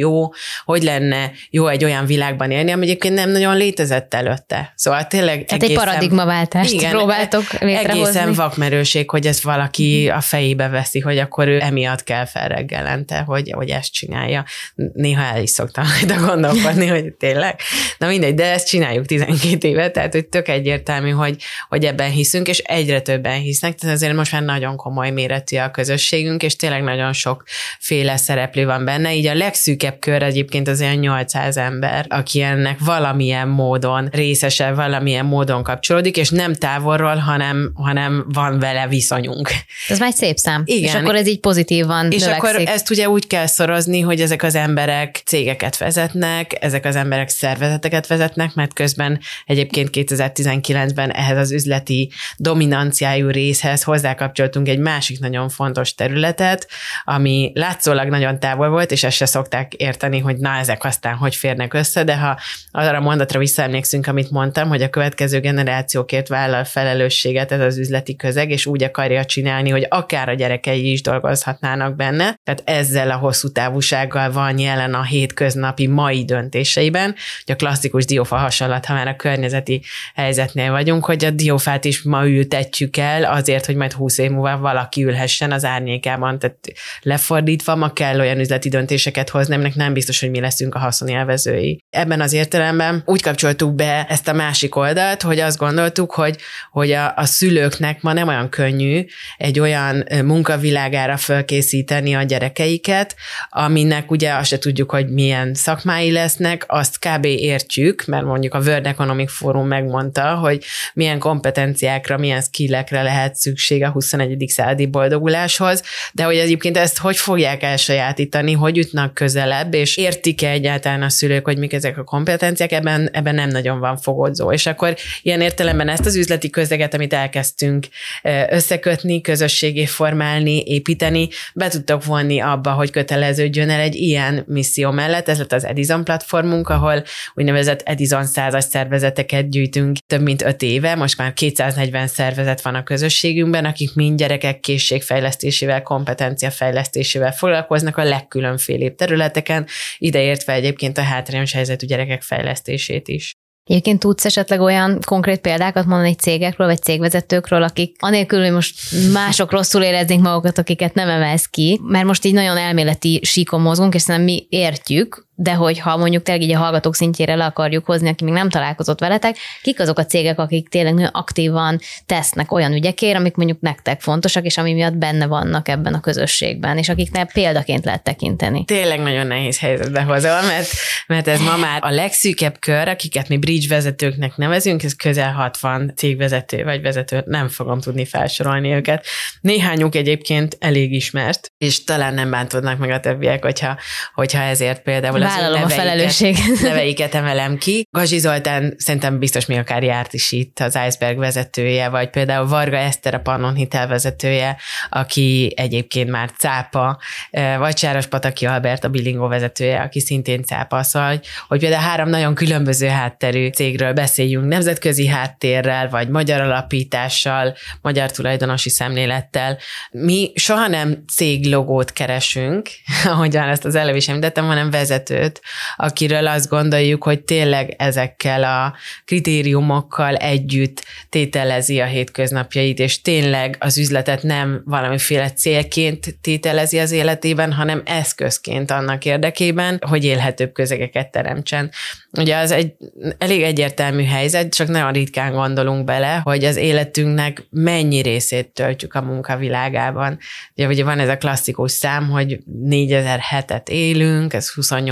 Speaker 4: jó egy olyan világban élni, ami egyébként nem nagyon létezett előtte. Szóval tényleg
Speaker 1: tehát egy paradigmaváltást próbáltok létrehozni.
Speaker 4: Egészen vakmerőség, hogy ezt valaki a fejébe veszi, hogy akkor ő emiatt kell fel reggelente, hogy ezt csinálja. Néha el is szoktam majd gondolkodni, hogy tényleg. Na mindegy, de ezt csináljuk 12 éve, tehát hogy tök egyértelmű, hogy ebben hiszünk, és egyre többen hisznek, tehát azért most már nagyon komoly méretű a közösségünk, és tényleg nagyon sokféle szereplő van benne, így a legszűkebb kör egyébként az olyan 800 ember, aki ennek valamilyen módon részese, valamilyen módon kapcsolódik, és nem távolról, hanem van vele viszonyunk.
Speaker 1: Ez már egy szép szám.
Speaker 4: Igen.
Speaker 1: És akkor ez így pozitívan
Speaker 4: és
Speaker 1: növekszik.
Speaker 4: akkor ezt ugye úgy kell szorozni, hogy ezek az emberek cégeket vezetnek, ezek az emberek szervezeteket vezetnek, mert közben egyébként 2019-ben ehhez az üzleti dominanciájú részhez hozzákapcsoltunk egy másik nagyon fontos területet, ami látszólag nagyon távol volt, és ezt se szokták érteni, hogy na, ezek aztán hogy férnek össze, de ha arra a mondatra visszaemlékszünk, amit mondtam, hogy a következő generációkért vállal felelősséget ez az üzleti közeg, és úgy akarja csinálni, hogy akár a gyerekei is dolgozhatnának benne. Tehát ezzel a hosszú távúsággal van jelen a hétköznapi mai döntéseiben, hogy a klasszikus diófa hasonlat, ha már a környezeti helyzetnél vagyunk, hogy a diófát is ma ültetjük el azért, hogy majd 20 év múlva valaki ülhessen az árnyékában. Tehát lefordítva ma kell olyan üzleti döntéseket hozni, aminek nem biztos, hogy mi leszünk a haszonélvezői. Ebben az értelemben úgy kapcsoltuk be ezt a másik oldalt, hogy azt gondoltuk, hogy a szülőknek ma nem olyan könnyű egy olyan munkavilágára fölkészíteni a gyerekeiket, aminek ugye azt se tudjuk, hogy milyen szakmái lesznek, azt kb. Értjük, mert mondjuk a World Economic Forum megmondta, hogy milyen kompetenciákra, milyen skillekre lehet szükség a 21. századi boldoguláshoz, de hogy egyébként ezt hogy fogják elsajátítani, hogy jutnak közelebb, és értik-e egyáltalán a szülők, hogy mik ezek a kompetenciák, ebben nem nagyon van fogodzó. És akkor ilyen értelemben ezt az üzleti közeget, amit elkezdtünk összekötni, közösségé formálni, építeni, be tudtok vonni abba, hogy köteleződjön el egy ilyen misszió mellett. Ez lett az Edison platformunk, ahol úgynevezett Edison 100-as szervezeteket gyűjtünk több mint 5 éve, most már 240 szervezet van a közösségünkben, akik mind gyerekek készségfejlesztésével, kompetenciafejlesztésével foglalkoznak a legkülönfélébb területeken, ideértve egyébként a hátrányos helyzetű gyerekek fejlesztését is.
Speaker 1: Egyébként tudsz esetleg olyan konkrét példákat mondani cégekről, vagy cégvezetőkről, akik anélkül, hogy most mások rosszul éreznék magukat, akiket nem emelsz ki, mert most így nagyon elméleti síkon mozgunk, és szerintem mi értjük, de hogyha mondjuk tényleg így a hallgatók szintjére le akarjuk hozni, aki még nem találkozott veletek, kik azok a cégek, akik tényleg nagyon aktívan tesznek olyan ügyekért, amik mondjuk nektek fontosak, és ami miatt benne vannak ebben a közösségben, és akiknek példaként lehet tekinteni.
Speaker 4: Tényleg nagyon nehéz helyzetbe hozol, mert ez ma már a legszűkebb kör, akiket mi bridge vezetőknek nevezünk, ez közel 60 cégvezető vagy vezető, nem fogom tudni felsorolni őket. Néhányuk egyébként elég ismert, és talán nem bántódnak meg a többiek, hogyha ezért például
Speaker 1: vállalom a felelősséget.
Speaker 4: Neveiket emelem ki. Gazsi Zoltán szerintem biztos még akár járt is itt, az Iceberg vezetője, vagy például Varga Eszter, a Pannon Hitel vezetője, aki egyébként már cápa, vagy Sárospataki Albert, a Bilingo vezetője, aki szintén cápa. Szóval, hogy például 3 nagyon különböző hátterű cégről beszéljünk, nemzetközi háttérrel, vagy magyar alapítással, magyar tulajdonosi szemlélettel. Mi soha nem céglogót keresünk, ahogyan ezt az előbb is említettem, hanem vezetőt, akiről azt gondoljuk, hogy tényleg ezekkel a kritériumokkal együtt tételezi a hétköznapjait, és tényleg az üzletet nem valamiféle célként tételezi az életében, hanem eszközként annak érdekében, hogy élhetőbb közegeket teremtsen. Ugye az egy elég egyértelmű helyzet, csak nagyon ritkán gondolunk bele, hogy az életünknek mennyi részét töltjük a munkavilágában. Ugye van ez a klasszikus szám, hogy 4000 hetet élünk, ez 28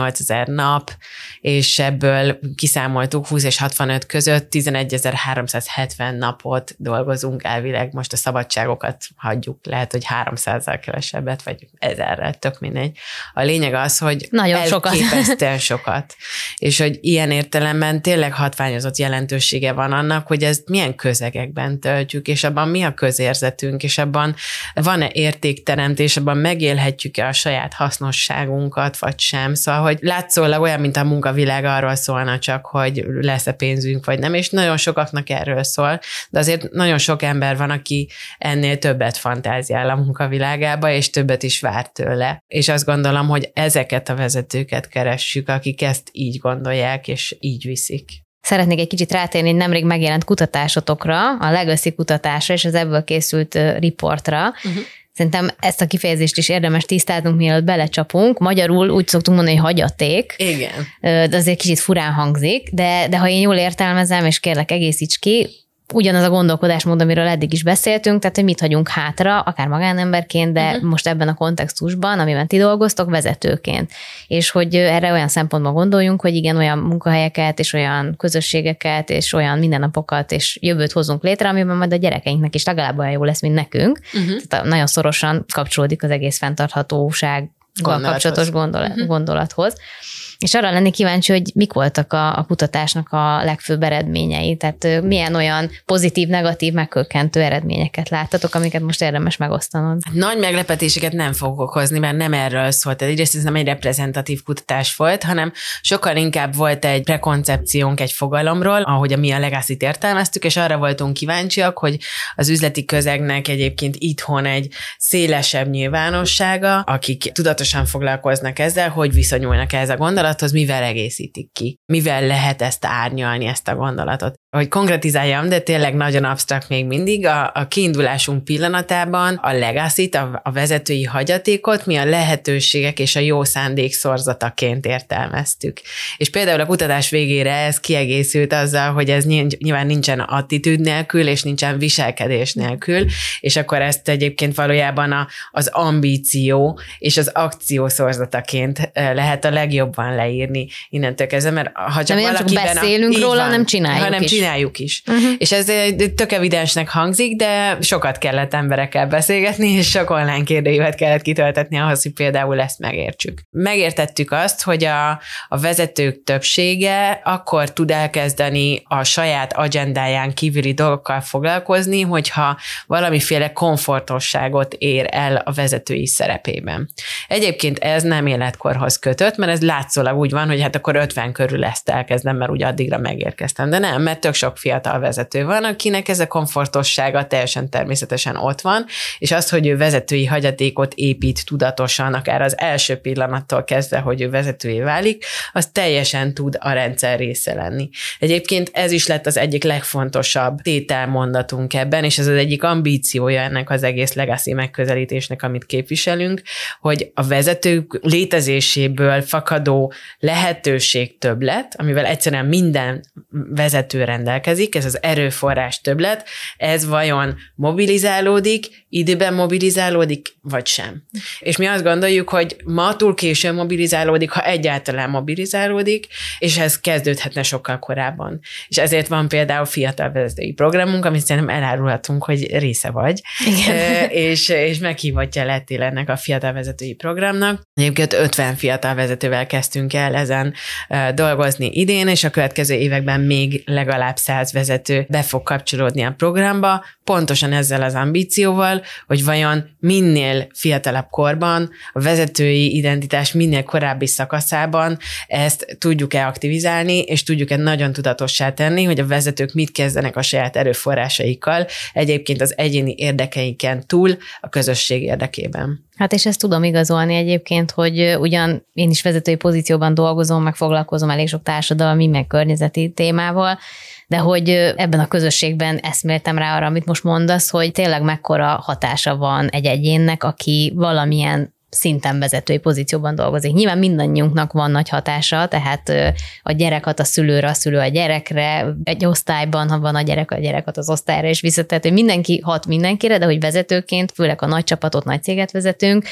Speaker 4: 18.000 nap, és ebből kiszámoltuk 20 és 65 között 11.370 napot dolgozunk elvileg, most a szabadságokat hagyjuk, lehet, hogy 300-zal kevesebbet, vagy 1000-rel, tök mindegy. A lényeg az, hogy elképesztően sokat. És hogy ilyen értelemben tényleg hatványozott jelentősége van annak, hogy ezt milyen közegekben töltjük, és abban mi a közérzetünk, és abban van-e értékteremtés, abban megélhetjük-e a saját hasznosságunkat, vagy sem. Szóval, hogy látszólag olyan, mint a munkavilág arról szólna csak, hogy lesz-e pénzünk, vagy nem, és nagyon sokaknak erről szól, de azért nagyon sok ember van, aki ennél többet fantáziál a munkavilágába, és többet is vár tőle. És azt gondolom, hogy ezeket a vezetőket keressük, akik ezt így gondolják, és így viszik.
Speaker 1: Szeretnék egy kicsit rátérni egy nemrég megjelent kutatásotokra, a Legacy kutatásra, és az ebből készült riportra. Szerintem ezt a kifejezést is érdemes tisztáznunk, mielőtt belecsapunk. Magyarul úgy szoktunk mondani, hogy hagyaték.
Speaker 4: Igen.
Speaker 1: De azért kicsit furán hangzik, de ha én jól értelmezem, és kérlek egészíts ki, ugyanaz a gondolkodásmód, amiről eddig is beszéltünk, tehát hogy mit hagyunk hátra, akár magánemberként, de most ebben a kontextusban, amiben ti dolgoztok, vezetőként. És hogy erre olyan szempontból gondoljunk, hogy igen, olyan munkahelyeket, és olyan közösségeket, és olyan mindennapokat, és jövőt hozunk létre, amiben majd a gyerekeinknek is legalább olyan jó lesz, mint nekünk. Tehát nagyon szorosan kapcsolódik az egész fenntarthatósággal kapcsolatos gondolathoz. És arra lennék kíváncsi, hogy mik voltak a kutatásnak a legfőbb eredményei, tehát milyen olyan pozitív, negatív, megkökkentő eredményeket láttatok, amiket most érdemes megosztanod.
Speaker 4: Nagy meglepetéseket nem fogok okozni, mert nem erről szólt. Tehát egyrészt ez nem egy reprezentatív kutatás volt, hanem sokkal inkább volt egy prekoncepciónk egy fogalomról, ahogy mi a Legacy-t értelmeztük, és arra voltunk kíváncsiak, hogy az üzleti közegnek egyébként itthon egy szélesebb nyilvánossága, akik tudatosan foglalkoznak ezzel, hogy viszonyulnak ehhez a gondolathoz, mivel egészítik ki, mivel lehet ezt árnyalni, ezt a gondolatot. Hogy konkretizáljam, de tényleg nagyon absztrakt még mindig, a kiindulásunk pillanatában a Legacy-t, a vezetői hagyatékot mi a lehetőségek és a jó szándék szorzataként értelmeztük. És például a kutatás végére ez kiegészült azzal, hogy ez nyilván nincsen attitűd nélkül, és nincsen viselkedés nélkül, és akkor ezt egyébként valójában az ambíció és az akció szorzataként lehet a legjobban leírni innentől kezdve, mert ha csak valakiben...
Speaker 1: Nem beszélünk róla, hanem csináljuk is.
Speaker 4: Csináljuk is. És ez tök evidensnek hangzik, de sokat kellett emberekkel beszélgetni, és sok online kérdőívet kellett kitöltetni ahhoz, hogy például ezt megértsük. Megértettük azt, hogy a vezetők többsége akkor tud elkezdeni a saját agendáján kívüli dolgokkal foglalkozni, hogyha valamiféle komfortosságot ér el a vezetői szerepében. Egyébként ez nem életkorhoz kötött, mert ez látszólag úgy van, hogy hát akkor 50 körül ezt elkezdem, mert úgy addigra megérkeztem. De nem, mert tök sok fiatal vezető van, akinek ez a komfortossága teljesen természetesen ott van, és az, hogy ő vezetői hagyatékot épít tudatosan, akár az első pillanattól kezdve, hogy ő vezetővé válik, az teljesen tud a rendszer része lenni. Egyébként ez is lett az egyik legfontosabb tételmondatunk ebben, és ez az egyik ambíciója ennek az egész Legacy megközelítésnek, amit képviselünk, hogy a vezetők létezéséből fakadó lehetőség többlet, amivel egyszerűen minden vezető rendelkezik, ez az erőforrás többlet, ez vajon mobilizálódik, időben mobilizálódik, vagy sem. És mi azt gondoljuk, hogy ma túl későn mobilizálódik, ha egyáltalán mobilizálódik, és ez kezdődhetne sokkal korábban. És ezért van például fiatal vezetői programunk, amit szerintem elárulhatunk, hogy része vagy, és meghívottja lettél ennek a fiatal vezetői programnak. Egyébként 50 fiatal vezetővel kezdtünk el ezen dolgozni idén, és a következő években még legalább 100 vezető be fog kapcsolódni a programba, pontosan ezzel az ambícióval, hogy vajon minél fiatalabb korban, a vezetői identitás minél korábbi szakaszában ezt tudjuk-e aktivizálni, és tudjuk-e nagyon tudatossá tenni, hogy a vezetők mit kezdenek a saját erőforrásaikkal, egyébként az egyéni érdekeiken túl a közösség érdekében.
Speaker 1: Hát és ezt tudom igazolni egyébként, hogy ugyan én is vezetői pozícióban dolgozom, meg foglalkozom elég sok társadalmi, meg környezeti témával, de hogy ebben a közösségben eszméltem rá arra, amit most mondasz, hogy tényleg mekkora hatása van egy egyénnek, aki valamilyen szinten vezetői pozícióban dolgozik. Nyilván mindannyiunknak van nagy hatása, tehát a gyerek hat a szülőre, a szülő a gyerekre, egy osztályban, ha van a gyerek hat az osztályra, és vissza, tehát hogy mindenki hat mindenkire, de hogy vezetőként, főleg a nagy csapatot, nagy céget vezetünk,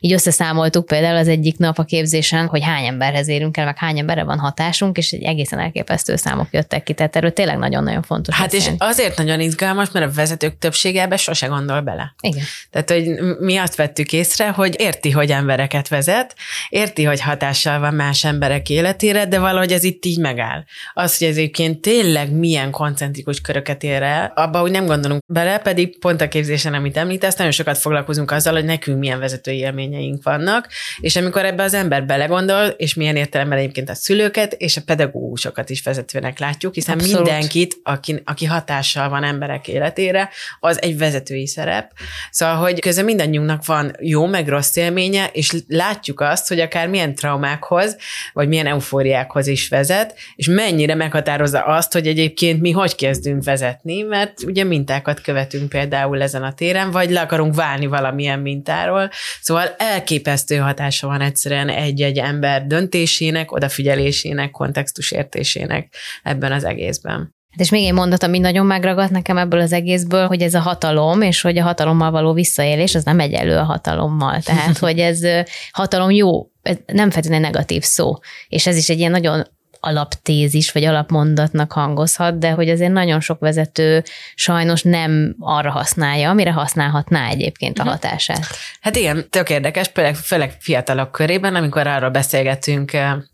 Speaker 1: így összeszámoltuk például az egyik nap a képzésen, hogy hány emberhez érünk el, meg hány emberre van hatásunk, és egy egészen elképesztő számok jöttek ki, tehát erről tényleg nagyon-nagyon fontos.
Speaker 4: Hát és azért nagyon izgalmas, mert a vezetők többségében sose gondol bele.
Speaker 1: Igen.
Speaker 4: Tehát, hogy mi azt vettük észre, hogy érti, hogy embereket vezet, érti, hogy hatással van más emberek életére, de valahogy ez itt így megáll. Az, hogy egyébként tényleg milyen koncentrikus köröket ér el, abba úgy nem gondolunk bele, pedig pont a képzésen, amit említesz, nagyon sokat foglalkozunk azzal, hogy nekünk milyen vezetői élményeink vannak, és amikor ebbe az ember belegondol, és milyen értelemben egyébként a szülőket és a pedagógusokat is vezetőnek látjuk, hiszen
Speaker 1: abszolút.
Speaker 4: Mindenkit, aki hatással van emberek életére, az egy vezetői szerep. Szóval, hogy közben mindannyiunknak van jó meg rossz élménye, és látjuk azt, hogy akár milyen traumákhoz, vagy milyen eufóriákhoz is vezet, és mennyire meghatározza azt, hogy egyébként mi hogy kezdünk vezetni, mert ugye mintákat követünk például ezen a téren, vagy le akarunk válni valamilyen mintáról. Szóval elképesztő hatása van egyszerűen egy-egy ember döntésének, odafigyelésének, kontextusértésének ebben az egészben.
Speaker 1: És még egy mondat, ami nagyon megragadt nekem ebből az egészből, hogy ez a hatalom, és hogy a hatalommal való visszaélés, az nem egyenlő a hatalommal. Tehát, hogy ez hatalom jó, ez nem feltétlenül negatív szó. És ez is egy ilyen nagyon alaptézis, vagy alapmondatnak hangozhat, de hogy azért nagyon sok vezető sajnos nem arra használja, amire használhatná egyébként a hatását.
Speaker 4: Hát igen, tök érdekes, főleg fiatalok körében, amikor arról beszélgetünk,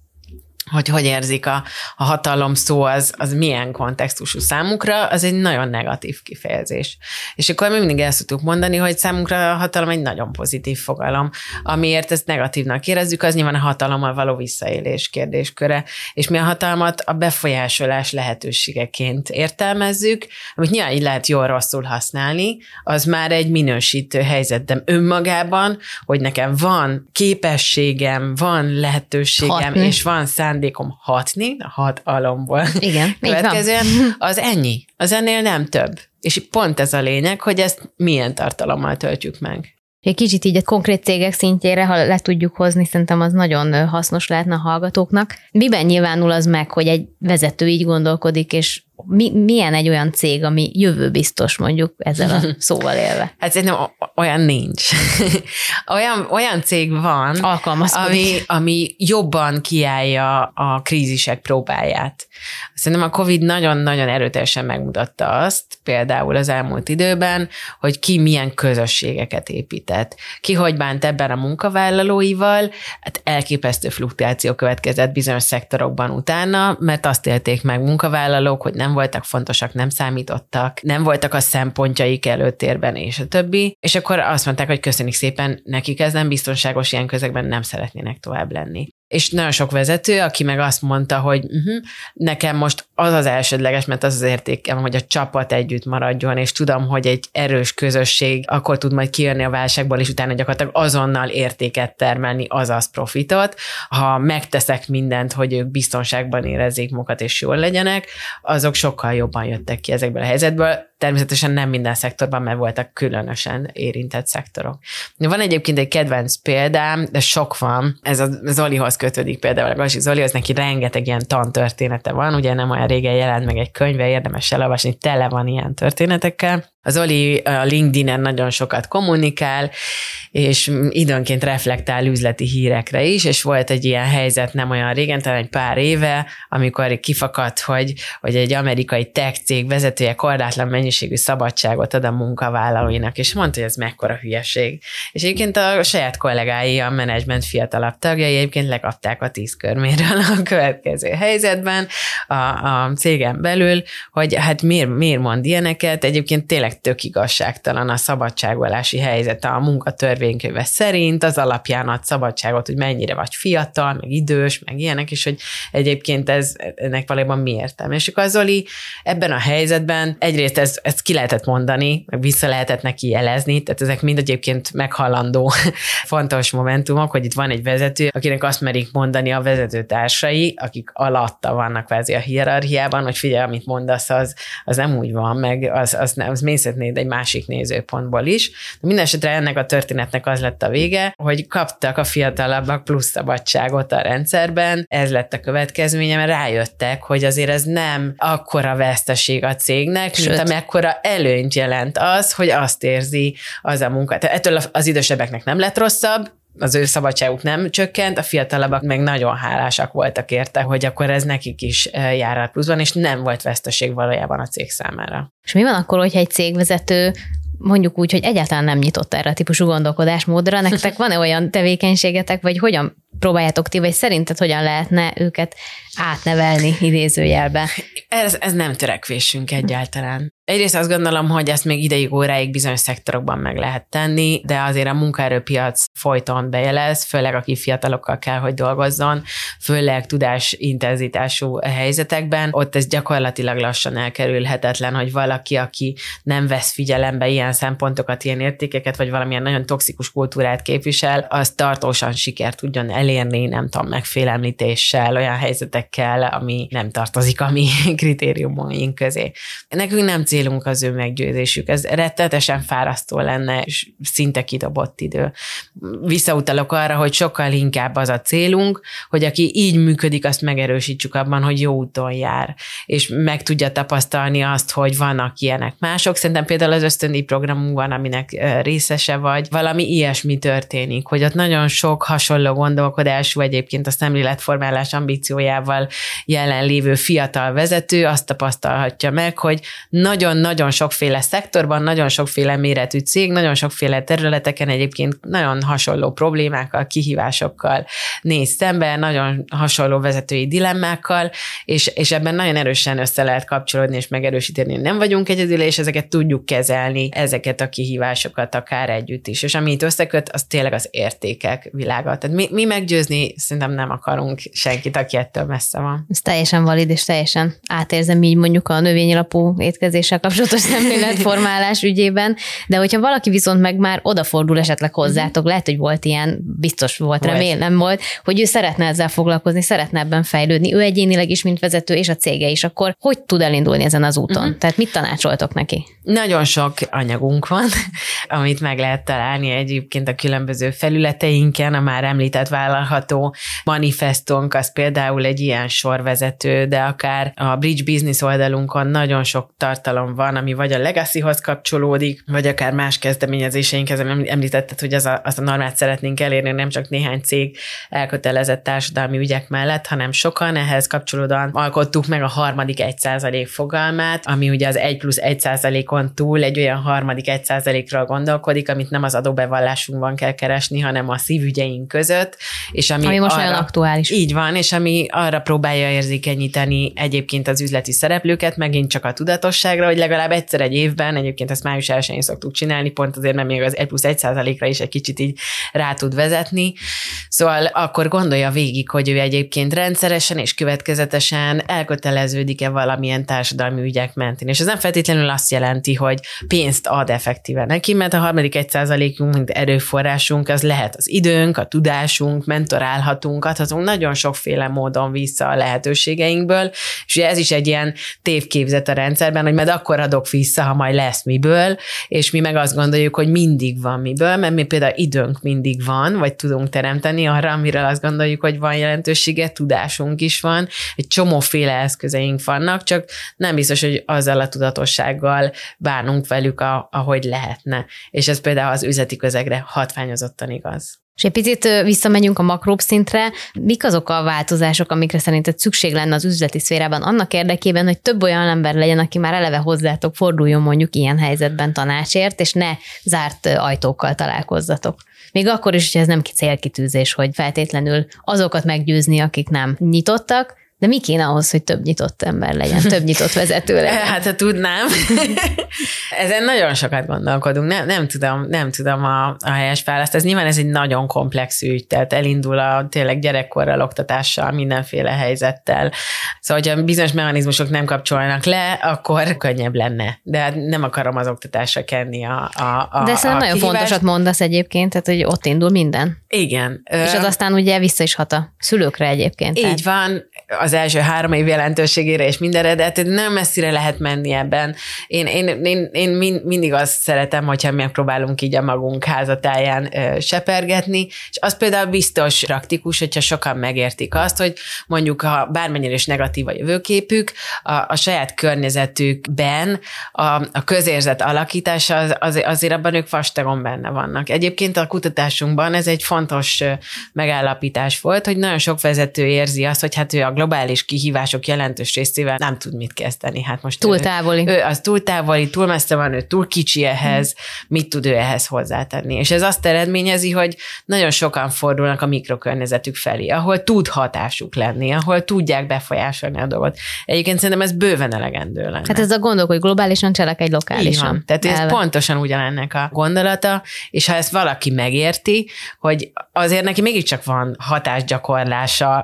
Speaker 4: hogy érzik a hatalom szó, az milyen kontextusú számukra, az egy nagyon negatív kifejezés. És akkor mi mindig el szoktuk mondani, hogy számunkra a hatalom egy nagyon pozitív fogalom. Amiért ezt negatívnak érezzük, az nyilván a hatalommal való visszaélés kérdésköre. És mi a hatalmat a befolyásolás lehetőségeként értelmezzük, amit nyilván így lehet jól-rosszul használni, az már egy minősítő helyzet, de önmagában, hogy nekem van képességem, van lehetőségem, hatni. És van szándékom hatni, a hatalomból.
Speaker 1: Igen,
Speaker 4: következően, az ennyi. Az ennél nem több. És pont ez a lényeg, hogy ezt milyen tartalommal töltjük meg.
Speaker 1: Egy kicsit így a konkrét cégek szintjére, ha le tudjuk hozni, szerintem az nagyon hasznos lehetne a hallgatóknak. Miben nyilvánul az meg, hogy egy vezető így gondolkodik, és milyen egy olyan cég, ami jövőbiztos, mondjuk ezzel a szóval élve?
Speaker 4: Hát szerintem olyan nincs. olyan cég van, ami jobban kiállja a krízisek próbáját. Szerintem a Covid nagyon-nagyon erőteljesen megmutatta azt, például az elmúlt időben, hogy ki milyen közösségeket épített. Ki hogy bánt ebben a munkavállalóival, hát elképesztő fluktuáció következett bizonyos szektorokban utána, mert azt élték meg munkavállalók, hogy nem voltak fontosak, nem számítottak, nem voltak a szempontjaik előtérben, és a többi. És akkor azt mondták, hogy köszönjük szépen, nekik ez nem biztonságos, ilyen közegben nem szeretnének tovább lenni. És nagyon sok vezető, aki meg azt mondta, hogy nekem most az az elsődleges, mert az az értékem, hogy a csapat együtt maradjon, és tudom, hogy egy erős közösség akkor tud majd kijönni a válságból, és utána gyakorlatilag azonnal értéket termelni, azaz profitot. Ha megteszek mindent, hogy ők biztonságban érezzék magukat, és jól legyenek, azok sokkal jobban jöttek ki ezekből a helyzetből. Természetesen nem minden szektorban, mert voltak különösen érintett szektorok. Van egyébként egy kedvenc példám, de sok van. Ez a Zolihoz kötődik például. A Gazsi Zoli, az neki rengeteg ilyen tantörténete van. Ugye nem olyan régen jelent meg egy könyve, érdemes elolvasni, tele van ilyen történetekkel. Az Zoli a LinkedIn-en nagyon sokat kommunikál, és időnként reflektál üzleti hírekre is, és volt egy ilyen helyzet nem olyan régen, talán egy pár éve, amikor kifakadt, hogy egy amerikai tech cég vezetője korlátlan mennyiségű szabadságot ad a munkavállalóinak, és mondta, hogy ez mekkora hülyeség. És egyébként a saját kollégái, a menedzsment fiatalabb tagjai egyébként lekapták a 10 körméről a következő helyzetben a cégen belül, hogy hát miért mond ilyeneket, egyébként tényleg tök igazságtalan a szabadságollási helyzet a munkatörvénykönyve szerint, az alapján ad szabadságot, hogy mennyire vagy fiatal, meg idős, meg ilyenek, és hogy egyébként ennek valójában mi értelme. És akkor a Zoli ebben a helyzetben egyrészt ezt ki lehetett mondani, meg vissza lehetett neki jelezni, tehát ezek mind egyébként meghallandó fontos momentumok, hogy itt van egy vezető, akinek azt merik mondani a vezetőtársai, akik alatta vannak kvázi a hierarchiában, hogy figyelj, amit mondasz, az nem úgy van, meg az mészhetnéd egy másik nézőpontból is. De minden esetre ennek a történetnek az lett a vége, hogy kaptak a fiatalabbak plusz szabadságot a rendszerben, ez lett a következménye, mert rájöttek, hogy azért ez nem akkora veszteség a cégnek, mint amekkora előnyt jelent az, hogy azt érzi az a munka. Tehát ettől az idősebbeknek nem lett rosszabb, az ő szabadságuk nem csökkent, a fiatalabbak meg nagyon hálásak voltak érte, hogy akkor ez nekik is jár el pluszban, és nem volt veszteség valójában a cég számára.
Speaker 1: És mi van akkor, hogyha egy cégvezető mondjuk úgy, hogy egyáltalán nem nyitott erre a típusú gondolkodásmódra, nektek van-e olyan tevékenységetek, vagy hogyan próbáljátok ti, vagy szerinted hogyan lehetne őket átnevelni idézőjelbe?
Speaker 4: Ez nem törekvésünk egyáltalán. Egyrészt azt gondolom, hogy ezt még ideig óráig bizonyos szektorokban meg lehet tenni, de azért a munkaerőpiac folyton bejelez, főleg aki fiatalokkal kell, hogy dolgozzon, főleg tudásintenzitású helyzetekben, ott ez gyakorlatilag lassan elkerülhetetlen, hogy valaki, aki nem vesz figyelembe ilyen szempontokat, ilyen értékeket, vagy valamilyen nagyon toxikus kultúrát képvisel, az tartósan sikert tudjon elérni, nem tudom, megfélemlítéssel, olyan helyzetekkel, ami nem tartozik a mi kritériumaink közé. Nekünk nem célunk az ő meggyőzésük. Ez rettenetesen fárasztó lenne, és szinte kidobott idő. Visszautalok arra, hogy sokkal inkább az a célunk, hogy aki így működik, azt megerősítsük abban, hogy jó úton jár, és meg tudja tapasztalni azt, hogy vannak ilyenek mások. Szerintem például az ösztöndíj programunk van, aminek részese vagy. Valami ilyesmi történik, hogy ott nagyon sok hasonló gondolkodású, egyébként a szemléletformálás ambíciójával jelenlévő fiatal vezető azt tapasztalhatja meg, hogy nagyon-nagyon sokféle szektorban, nagyon sokféle méretű cég, nagyon sokféle területeken egyébként nagyon hasonló problémákkal, kihívásokkal néz szembe, nagyon hasonló vezetői dilemmákkal, és ebben nagyon erősen össze lehet kapcsolódni és megerősíteni, hogy nem vagyunk egyedül, és ezeket tudjuk kezelni, ezeket a kihívásokat akár együtt is. És ami itt összeköt, az tényleg az értékek világa. Tehát mi meggyőzni szerintem nem akarunk senkit, aki ettől messze van.
Speaker 1: Ez teljesen valid, és teljesen átérzem így mondjuk a növényalapú étkezéssel kapcsolatos szemléletformálás ügyében, de hogyha valaki viszont meg már odafordul esetleg hozzátok, lehet, hogy volt ilyen, biztos volt, remélem volt, hogy ő szeretne ezzel foglalkozni, szeretne ebben fejlődni, ő egyénileg is, mint vezető, és a cége is, akkor hogy tud elindulni ezen az úton? Tehát mit tanácsoltok neki?
Speaker 4: Nagyon sok anyagunk van, amit meg lehet találni egyébként a különböző felületeinken, a már említett vállalható manifestónk, az például egy ilyen sorvezető, de akár a Bridge Business oldalunkon nagyon sok tartalom van, ami vagy a legacyhoz kapcsolódik, vagy akár más kezdeményezéseinkhez, említetted, hogy az a normát szeretnénk elérni, nem csak néhány cég elkötelezett társadalmi ügyek mellett, hanem sokan. Ehhez kapcsolódóan alkottuk meg a harmadik 1% fogalmát, ami ugye az 1+1%-on túl egy olyan harmadik 1%-ról gondolkodik, amit nem az adóbevallásunkban kell keresni, hanem a szívügyeink között. És ami
Speaker 1: most olyan aktuális.
Speaker 4: Így van, és ami arra próbálja érzékenyíteni egyébként az üzleti szereplőket, megint csak a tudatosságra, hogy legalább egyszer egy évben, egyébként ezt május 1-én szoktuk csinálni, pont azért, mert még az 1+1%-ra is egy kicsit így rá tud vezetni. Szóval akkor gondolja végig, hogy ő egyébként rendszeresen és következetesen elköteleződik-e valamilyen társadalmi ügyek mentén. És ez nem feltétlenül azt jelenti, hogy pénzt ad effektíven neki, mert a harmadik 1%-unk, mint erőforrásunk, az lehet az időnk, a tudásunk, mentorálhatunk, adhatunk nagyon sokféle módon vissza a lehetőségeinkből, és ugye ez is egy ilyen tévképzet a rendszerben, hogy majd akkor adok vissza, ha majd lesz miből, és mi meg azt gondoljuk, hogy mindig van miből, mert mi például időnk mindig van, vagy tudunk teremteni arra, amiről azt gondoljuk, hogy van jelentősége, tudásunk is van, egy csomóféle eszközeink vannak, csak nem biztos, hogy azzal a tudatossággal bánunk velük, ahogy lehetne. És ez például az üzleti közegre hatványozottan igaz.
Speaker 1: És egy picit visszamegyünk a makróbb szintre. Mik azok a változások, amikre szerinted szükség lenne az üzleti szférában annak érdekében, hogy több olyan ember legyen, aki már eleve hozzátok forduljon mondjuk ilyen helyzetben tanácsért, és ne zárt ajtókkal találkozzatok? Még akkor is, hogy ez nem célkitűzés, hogy feltétlenül azokat meggyőzni, akik nem nyitottak, de mi kéne ahhoz, hogy több nyitott ember legyen, több nyitott vezető legyen?
Speaker 4: Hát, ha tudnám. Ezen nagyon sokat gondolkodunk. Nem tudom a helyes választ. Nyilván ez egy nagyon komplex ügy, tehát elindul a tényleg gyerekkorral, oktatással, mindenféle helyzettel. Szóval, hogyha bizonyos mechanizmusok nem kapcsolnak le, akkor könnyebb lenne. De hát nem akarom az oktatásra kenni
Speaker 1: de szerintem nagyon fontosat mondasz egyébként, tehát hogy ott indul minden.
Speaker 4: Igen.
Speaker 1: És az aztán ugye vissza is hat a szülőkre egyébként.
Speaker 4: Így van. az első 3 év jelentőségére és mindenre, de hát nem messzire lehet menni ebben. Én mindig azt szeretem, hogyha megpróbálunk így a magunk házatáján sepergetni, és az például biztos praktikus, hogyha sokan megértik azt, hogy mondjuk, ha bármennyire is negatív a jövőképük, a saját környezetükben a közérzet alakítása azért abban ők vastagon benne vannak. Egyébként a kutatásunkban ez egy fontos megállapítás volt, hogy nagyon sok vezető érzi azt, hogy hát ő a globális kihívások jelentős részével nem tud mit kezdeni. Hát most
Speaker 1: túl távoli.
Speaker 4: Ő az túl távoli, túl messze van, ő túl kicsi ehhez, mit tud ő ehhez hozzátenni. És ez azt eredményezi, hogy nagyon sokan fordulnak a mikrokörnyezetük felé, ahol tud hatásuk lenni, ahol tudják befolyásolni a dolgot. Egyébként szerintem ez bőven elegendő lenne.
Speaker 1: Hát ez a gondok, hogy globálisan cselekedj lokálisan.
Speaker 4: Tehát ez pontosan ugyanennek a gondolata, és ha ezt valaki megérti, hogy azért neki mégiscsak van hatásgyakorlásra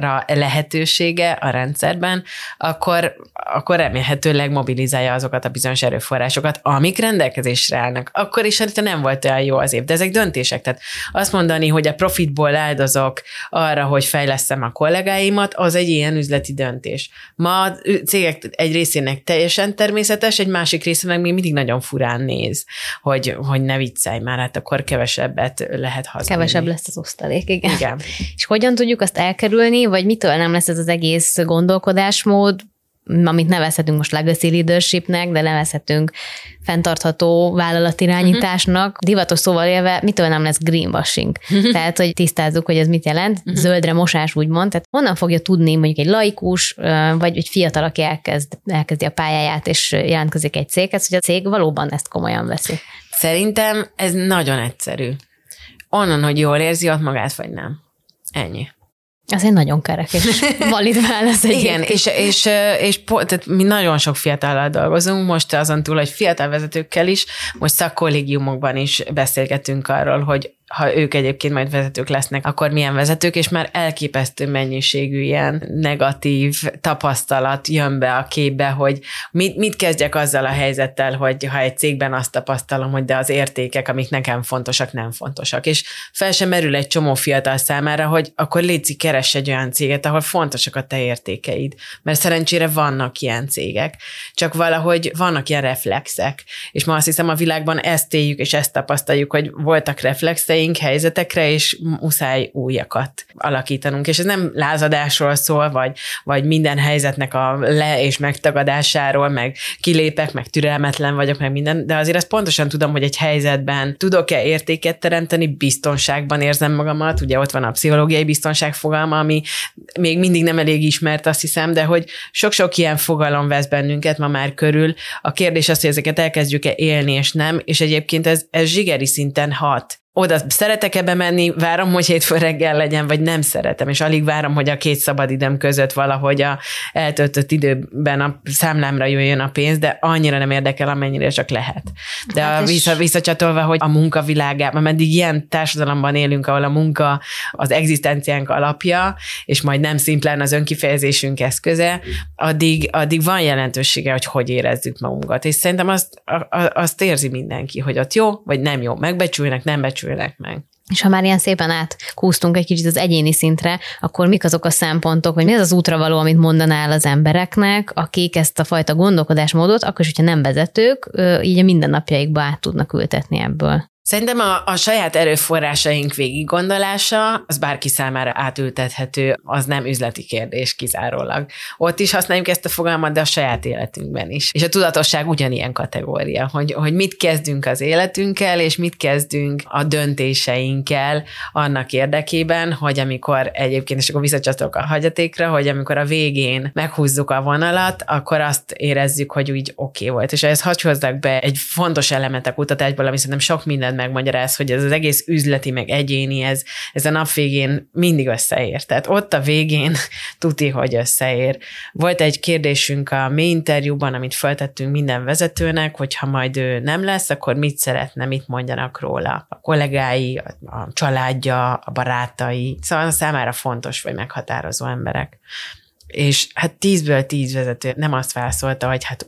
Speaker 4: lehetősége a rendszerben, akkor remélhetőleg mobilizálja azokat a bizonyos erőforrásokat, amik rendelkezésre állnak. Akkor is szerintem nem volt olyan jó az év, de ezek döntések. Tehát azt mondani, hogy a profitból áldozok arra, hogy fejlesztem a kollégáimat, az egy ilyen üzleti döntés. Ma a cégek egy részének teljesen természetes, egy másik részének még mindig nagyon furán néz, hogy ne viccelj már, hát akkor kevesebbet lehet hazavinni.
Speaker 1: Kevesebb lesz az osztalék,
Speaker 4: igen.
Speaker 1: És hogyan tudjuk azt elkerülni, vagy mitől nem lesz ez az egész gondolkodásmód, amit nevezhetünk most legacy leadershipnek, de nevezhetünk fenntartható vállalatirányításnak. Divatos szóval élve, mitől nem lesz greenwashing? Tehát, hogy tisztázzuk, hogy ez mit jelent. Zöldre mosás, úgymond. Tehát honnan fogja tudni mondjuk egy laikus, vagy egy fiatal, aki elkezdi a pályáját, és jelentkezik egy céghez, hogy a cég valóban ezt komolyan veszi?
Speaker 4: Szerintem ez nagyon egyszerű. Onnan, hogy jól érzi ott magát, vagy nem. Ennyi.
Speaker 1: Ez egy nagyon kerek és valid válasz.
Speaker 4: Igen, és tehát mi nagyon sok fiatallal dolgozunk, most azon túl, hogy fiatal vezetőkkel is, most szakkollégiumokban is beszélgetünk arról, hogy ha ők egyébként majd vezetők lesznek, akkor milyen vezetők, és már elképesztő mennyiségű ilyen negatív tapasztalat jön be a képbe, hogy mit kezdjek azzal a helyzettel, hogy ha egy cégben azt tapasztalom, hogy de az értékek, amik nekem fontosak, nem fontosak. És fel sem merül egy csomó fiatal számára, hogy akkor létszik, keress egy olyan céget, ahol fontosak a te értékeid. Mert szerencsére vannak ilyen cégek, csak valahogy vannak ilyen reflexek. És ma azt hiszem a világban ezt éljük, és ezt tapasztaljuk, hogy voltak reflexeink helyzetekre, és muszáj újakat alakítanunk. És ez nem lázadásról szól, vagy minden helyzetnek a le- és megtagadásáról, meg kilépek, meg türelmetlen vagyok, meg minden, de azért azt pontosan tudom, hogy egy helyzetben tudok-e értéket teremteni, biztonságban érzem magamat, ugye ott van a pszichológiai biztonság fogalma, ami még mindig nem elég ismert, azt hiszem, de hogy sok-sok ilyen fogalom vesz bennünket ma már körül. A kérdés az, hogy ezeket elkezdjük-e élni, és nem, és egyébként ez zsigeri szinten hat. Oda szeretek-e bemenni, várom, hogy hétfő reggel legyen, vagy nem szeretem, és alig várom, hogy a 2 szabadidőm között valahogy a eltöltött időben a számlámra jöjjön a pénz, de annyira nem érdekel, amennyire csak lehet. De hát visszacsatolva, hogy a munkavilágában, meddig ilyen társadalomban élünk, ahol a munka az egzisztenciánk alapja, és majd nem szimplán az önkifejezésünk eszköze, addig van jelentősége, hogy érezzük magunkat. És szerintem azt érzi mindenki, hogy ott jó, vagy nem jó. Megbecsülnek, nem becsülnek meg.
Speaker 1: És ha már ilyen szépen átkúztunk egy kicsit az egyéni szintre, akkor mik azok a szempontok, hogy mi az az útravaló, amit mondanál az embereknek, akik ezt a fajta gondolkodásmódot, akkor is, hogyha nem vezetők, így a mindennapjaikba át tudnak ültetni ebből?
Speaker 4: Szerintem a saját erőforrásaink végiggondolása, az bárki számára átültethető, az nem üzleti kérdés kizárólag. Ott is használjuk ezt a fogalmat, de a saját életünkben is. És a tudatosság ugyanilyen kategória, hogy mit kezdünk az életünkkel, és mit kezdünk a döntéseinkkel annak érdekében, hogy amikor egyébként, és akkor visszacsatolok a hagyatékra, hogy amikor a végén meghúzzuk a vonalat, akkor azt érezzük, hogy úgy oké volt. És ezt hadd hozzak be egy fontos elemet a kutatásból, ami szerintem sok mindent megmagyaráz, hogy ez az egész üzleti, meg egyéni, ez a nap végén mindig összeér. Tehát ott a végén tuti, hogy összeér. Volt egy kérdésünk a mi interjúban, amit feltettünk minden vezetőnek, hogyha majd ő nem lesz, akkor mit szeretne, mit mondjanak róla. A kollégái, a családja, a barátai, szóval számára fontos vagy meghatározó emberek. És hát 10-ből 10 vezető nem azt válaszolta, hogy hát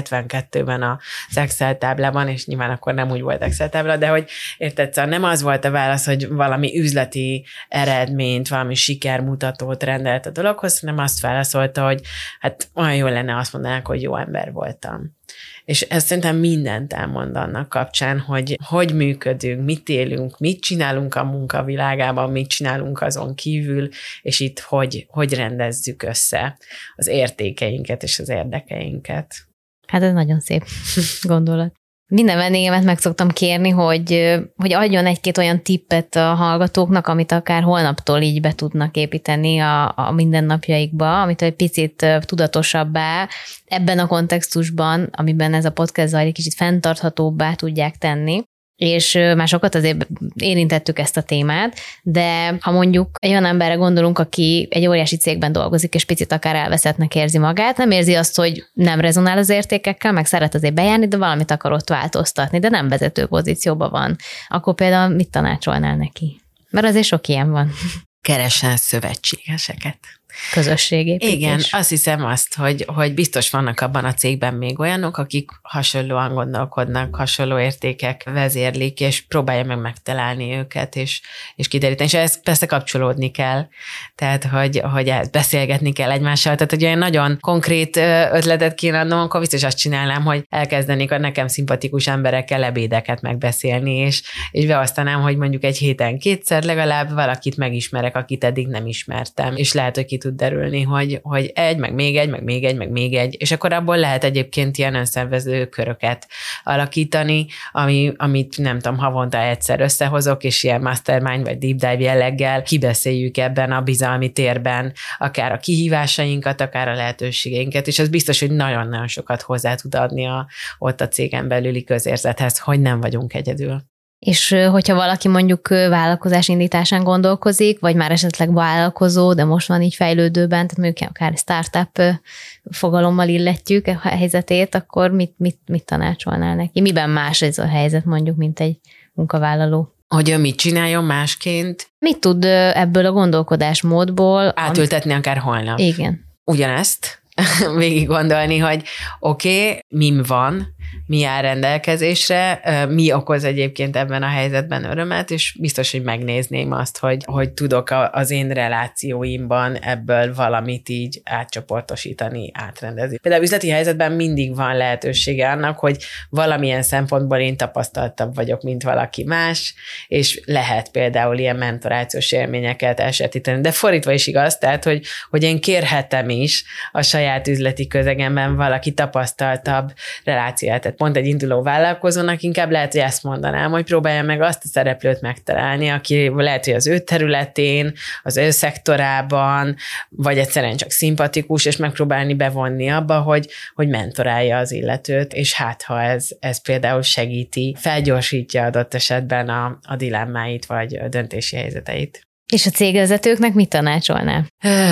Speaker 4: 72-ben az Excel táblában, és nyilván akkor nem úgy volt Excel tábla, de hogy érted, szóval nem az volt a válasz, hogy valami üzleti eredményt, valami sikermutatót rendelt a dologhoz, hanem azt válaszolta, hogy hát olyan jól lenne azt mondanák, hogy jó ember voltam. És ez szerintem mindent elmond annak kapcsán, hogy működünk, mit élünk, mit csinálunk a munkavilágában, mit csinálunk azon kívül, és itt hogy rendezzük össze az értékeinket és az érdekeinket.
Speaker 1: Hát ez nagyon szép gondolat. Minden vendégemet meg szoktam kérni, hogy adjon egy-két olyan tippet a hallgatóknak, amit akár holnaptól így be tudnak építeni a mindennapjaikba, amit egy picit tudatosabbá ebben a kontextusban, amiben ez a podcast zajlik, kicsit fenntarthatóbbá tudják tenni. És már sokat azért érintettük ezt a témát, de ha mondjuk egy olyan emberre gondolunk, aki egy óriási cégben dolgozik, és picit akár elveszettnek érzi magát, nem érzi azt, hogy nem rezonál az értékekkel, meg szeret azért bejárni, de valamit akar ott változtatni, de nem vezető pozícióban van, akkor például mit tanácsolnál neki? Mert azért sok ilyen van.
Speaker 4: Keressen szövetségeseket.
Speaker 1: Közösségépítés.
Speaker 4: Igen, azt hiszem hogy biztos vannak abban a cégben még olyanok, akik hasonlóan gondolkodnak, hasonló értékek vezérlik, és próbálja meg megtalálni őket, és kideríteni. És ezt persze kapcsolódni kell, tehát hogy beszélgetni kell egymással. Tehát, hogy olyan nagyon konkrét ötletet kéne adnom, akkor biztos azt csinálnám, hogy elkezdenék a nekem szimpatikus emberekkel ebédeket megbeszélni, és beosztanám, hogy mondjuk egy héten 2-szer legalább valakit megismerek, akit eddig nem ismertem, és lehet, hogy ki tud derülni, hogy egy, meg még egy, meg még egy, meg még egy, és akkor abból lehet egyébként ilyen önszervező köröket alakítani, amit nem tudom, havonta egyszer összehozok, és ilyen mastermind vagy deep dive jelleggel kibeszéljük ebben a bizalmi térben akár a kihívásainkat, akár a lehetőségeinket, és az biztos, hogy nagyon-nagyon sokat hozzá tud adni ott a cégen belüli közérzethez, hogy nem vagyunk egyedül.
Speaker 1: És hogyha valaki mondjuk vállalkozás indításán gondolkozik, vagy már esetleg vállalkozó, de most van így fejlődőben, tehát mondjuk akár startup fogalommal illetjük a helyzetét, akkor mit tanácsolnál neki? Miben más ez a helyzet mondjuk, mint egy munkavállaló?
Speaker 4: Hogy mit csináljon másként?
Speaker 1: Mit tud ebből a gondolkodásmódból
Speaker 4: átültetni akár holnap?
Speaker 1: Igen.
Speaker 4: Ugyanezt végig gondolni, hogy oké, mi van, mi áll rendelkezésre, mi okoz egyébként ebben a helyzetben örömet, és biztos, hogy megnézném azt, hogy tudok az én relációimban ebből valamit így átcsoportosítani, átrendezni. Például üzleti helyzetben mindig van lehetősége annak, hogy valamilyen szempontból én tapasztaltabb vagyok, mint valaki más, és lehet például ilyen mentorációs élményeket elsajátítani. De fordítva is igaz, tehát, hogy én kérhetem is a saját üzleti közegemben valaki tapasztaltabb relációt. Tehát pont egy induló vállalkozónak inkább lehet, hogy ezt mondanám, hogy próbálja meg azt a szereplőt megtalálni, aki lehet, hogy az ő területén, az ő szektorában, vagy egyszerűen csak szimpatikus, és megpróbálni bevonni abba, hogy mentorálja az illetőt, és hát ha ez például segíti, felgyorsítja adott esetben a dilemmáit, vagy a döntési helyzeteit.
Speaker 1: És a cégvezetőknek mit tanácsolnál?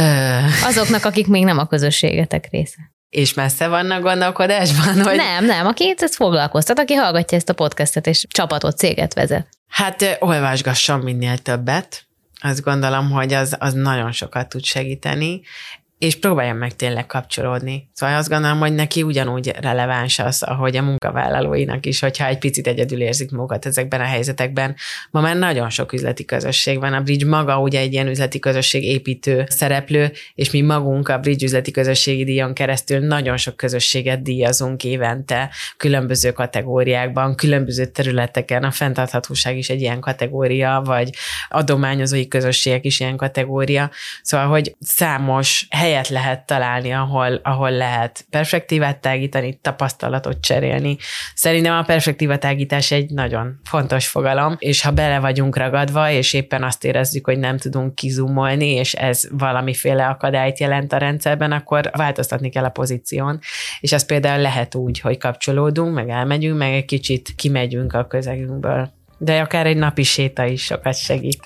Speaker 1: Azoknak, akik még nem a közösségetek része.
Speaker 4: És messze vannak gondolkodásban? Hogy...
Speaker 1: Nem, aki ezt foglalkoztat, aki hallgatja ezt a podcastet, és csapatot, céget vezet.
Speaker 4: Hát olvasgasson minél többet. Azt gondolom, hogy az nagyon sokat tud segíteni, és próbáljon meg tényleg kapcsolódni. Szóval azt gondolom, hogy neki ugyanúgy releváns az, ahogy a munkavállalóinak is, hogyha egy picit egyedül érzik magukat ezekben a helyzetekben. Ma már nagyon sok üzleti közösség van. A Bridge maga ugye egy ilyen üzleti közösség építő szereplő, és mi magunk a Bridge üzleti közösségi díjon keresztül nagyon sok közösséget díjazunk évente különböző kategóriákban, különböző területeken. A fenntarthatóság is egy ilyen kategória, vagy adományozói közösségek is ilyen kategória. Szóval, hogy számos helyet lehet találni, ahol lehet perspektívát tágítani, tapasztalatot cserélni. Szerintem a perspektívatágítás egy nagyon fontos fogalom, és ha bele vagyunk ragadva, és éppen azt érezzük, hogy nem tudunk kizumolni, és ez valamiféle akadályt jelent a rendszerben, akkor változtatni kell a pozíción. És az például lehet úgy, hogy kapcsolódunk, meg elmegyünk, meg egy kicsit kimegyünk a közegünkből. De akár egy napi séta is sokat segít.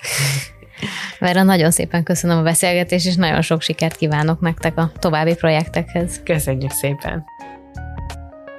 Speaker 1: Vera, nagyon szépen köszönöm a beszélgetést, és nagyon sok sikert kívánok nektek a további projektekhez.
Speaker 4: Köszönjük szépen!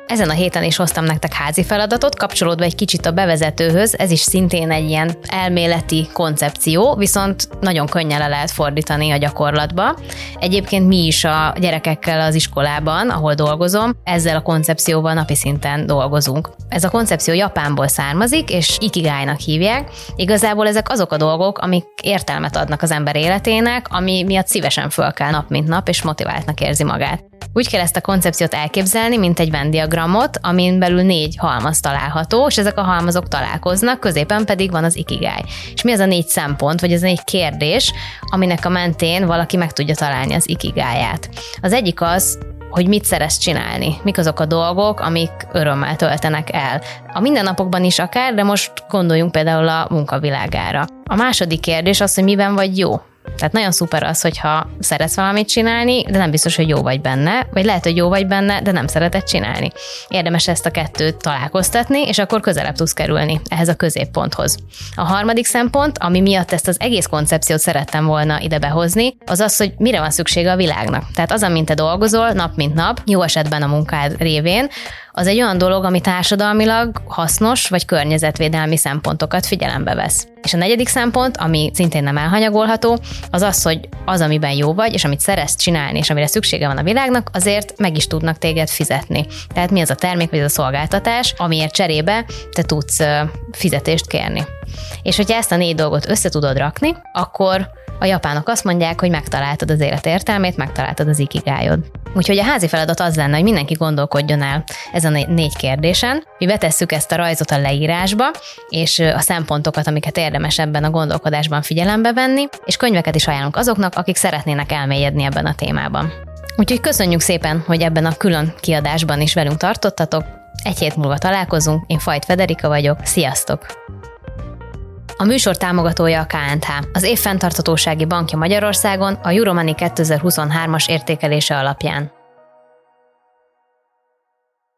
Speaker 1: Ezen a héten is hoztam nektek házi feladatot, kapcsolódva egy kicsit a bevezetőhöz, ez is szintén egy ilyen elméleti koncepció, viszont nagyon könnyen le lehet fordítani a gyakorlatba. Egyébként mi is a gyerekekkel az iskolában, ahol dolgozom, ezzel a koncepcióval napi szinten dolgozunk. Ez a koncepció Japánból származik, és ikigáinak hívják. Igazából ezek azok a dolgok, amik értelmet adnak az ember életének, ami miatt szívesen föl kell nap mint nap, és motiváltnak érzi magát. Úgy kell ezt a koncepciót elképzelni, mint egy Venn diagramot, amin belül 4 halmaz található, és ezek a halmazok találkoznak, középen pedig van az ikigai. És mi az a 4 szempont, vagy az a 4 kérdés, aminek a mentén valaki meg tudja találni az ikigáját. Az egyik az, hogy mit szeretsz csinálni, mik azok a dolgok, amik örömmel töltenek el. A mindennapokban is akár, de most gondoljunk például a munkavilágára. A második kérdés az, hogy miben vagy jó. Tehát nagyon szuper az, hogyha szeretsz valamit csinálni, de nem biztos, hogy jó vagy benne, vagy lehet, hogy jó vagy benne, de nem szereted csinálni. Érdemes ezt a kettőt találkoztatni, és akkor közelebb tudsz kerülni ehhez a középponthoz. A harmadik szempont, ami miatt ezt az egész koncepciót szerettem volna ide behozni, az az, hogy mire van szüksége a világnak. Tehát az, amint te dolgozol, nap mint nap, jó esetben a munkád révén, az egy olyan dolog, ami társadalmilag hasznos vagy környezetvédelmi szempontokat figyelembe vesz. És a negyedik szempont, ami szintén nem elhanyagolható, az az, hogy az, amiben jó vagy, és amit szeretsz csinálni, és amire szüksége van a világnak, azért meg is tudnak téged fizetni. Tehát mi az a termék, vagy az a szolgáltatás, amiért cserébe te tudsz fizetést kérni. És hogyha ezt a 4 dolgot össze tudod rakni, akkor a japánok azt mondják, hogy megtaláltad az élet értelmét, megtaláltad az ikigájod. Úgyhogy a házi feladat az lenne, hogy mindenki gondolkodjon el ezen a 4 kérdésen. Mi betesszük ezt a rajzot a leírásba, és a szempontokat, amiket érdemes ebben a gondolkodásban figyelembe venni, és könyveket is ajánlunk azoknak, akik szeretnének elmélyedni ebben a témában. Úgyhogy köszönjük szépen, hogy ebben a külön kiadásban is velünk tartottatok. 1 hét múlva találkozunk, én Fajt Federika vagyok, sziasztok! A műsor támogatója a KNH, az év fenntarthatósági bankja Magyarországon a Euromoney 2023-as értékelése alapján.